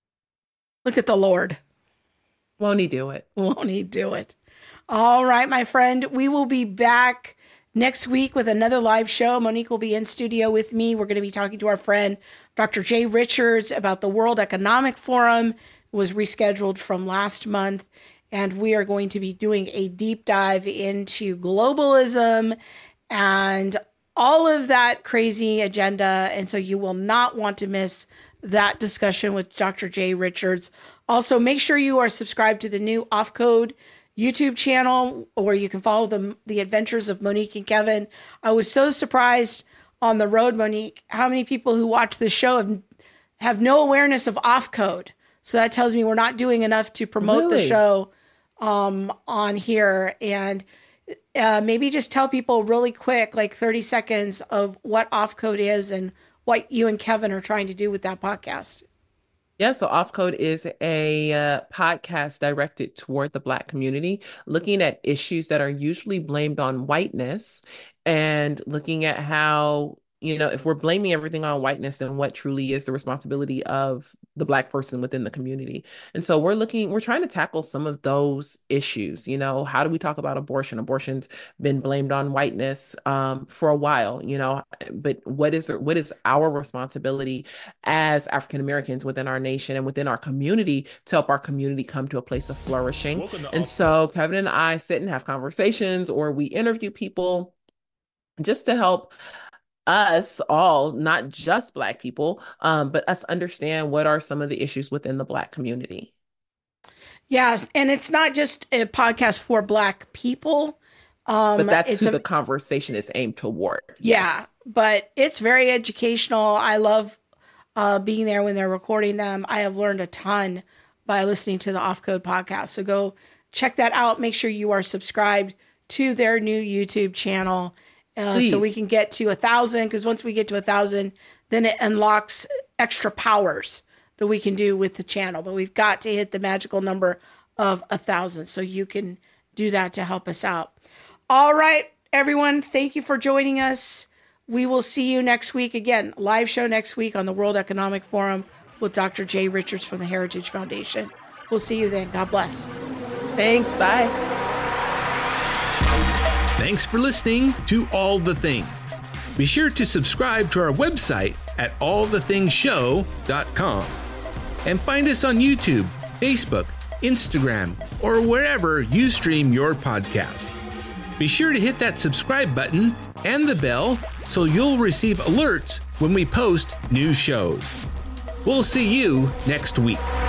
Look at the Lord. Won't he do it? Won't he do it? All right, my friend. We will be back next week with another live show. Monique will be in studio with me. We're going to be talking to our friend, Doctor Jay Richards, about the World Economic Forum. It was rescheduled from last month. And we are going to be doing a deep dive into globalism and all of that crazy agenda. And so you will not want to miss that discussion with Doctor Jay Richards. Also, make sure you are subscribed to the new Off Code YouTube channel, where you can follow the, the adventures of Monique and Kevin. I was so surprised on the road, Monique, how many people who watch this show have, have no awareness of off code. So that tells me we're not doing enough to promote Really? the show um, on here. And uh, maybe just tell people really quick, like thirty seconds of what off code is and what you and Kevin are trying to do with that podcast. Yeah, so Off Code is a uh, podcast directed toward the Black community, looking at issues that are usually blamed on whiteness and looking at how, you know, if we're blaming everything on whiteness, then what truly is the responsibility of the Black person within the community? And so we're looking, we're trying to tackle some of those issues. You know, how do we talk about abortion? Abortion's been blamed on whiteness um, for a while, you know, but what is what is our responsibility as African Americans within our nation and within our community to help our community come to a place of flourishing? And so Kevin and I sit and have conversations, or we interview people just to help us all, not just Black people, um, but us understand what are some of the issues within the Black community. Yes, and it's not just a podcast for Black people. Um, but that's it's who a, the conversation is aimed toward. Yeah, Yes. but it's very educational. I love uh, being there when they're recording them. I have learned a ton by listening to the Off Code podcast. So go check that out. Make sure you are subscribed to their new YouTube channel. Uh, so we can get to a thousand, because once we get to a thousand, then it unlocks extra powers that we can do with the channel. But we've got to hit the magical number of a thousand. So you can do that to help us out. All right, everyone. Thank you for joining us. We will see you next week. Again, live show next week on the World Economic Forum with Doctor Jay Richards from the Heritage Foundation. We'll see you then. God bless. Thanks. Bye. Thanks for listening to All the Things. Be sure to subscribe to our website at all the things show dot com and find us on YouTube, Facebook, Instagram, or wherever you stream your podcast. Be sure to hit that subscribe button and the bell so you'll receive alerts when we post new shows. We'll see you next week.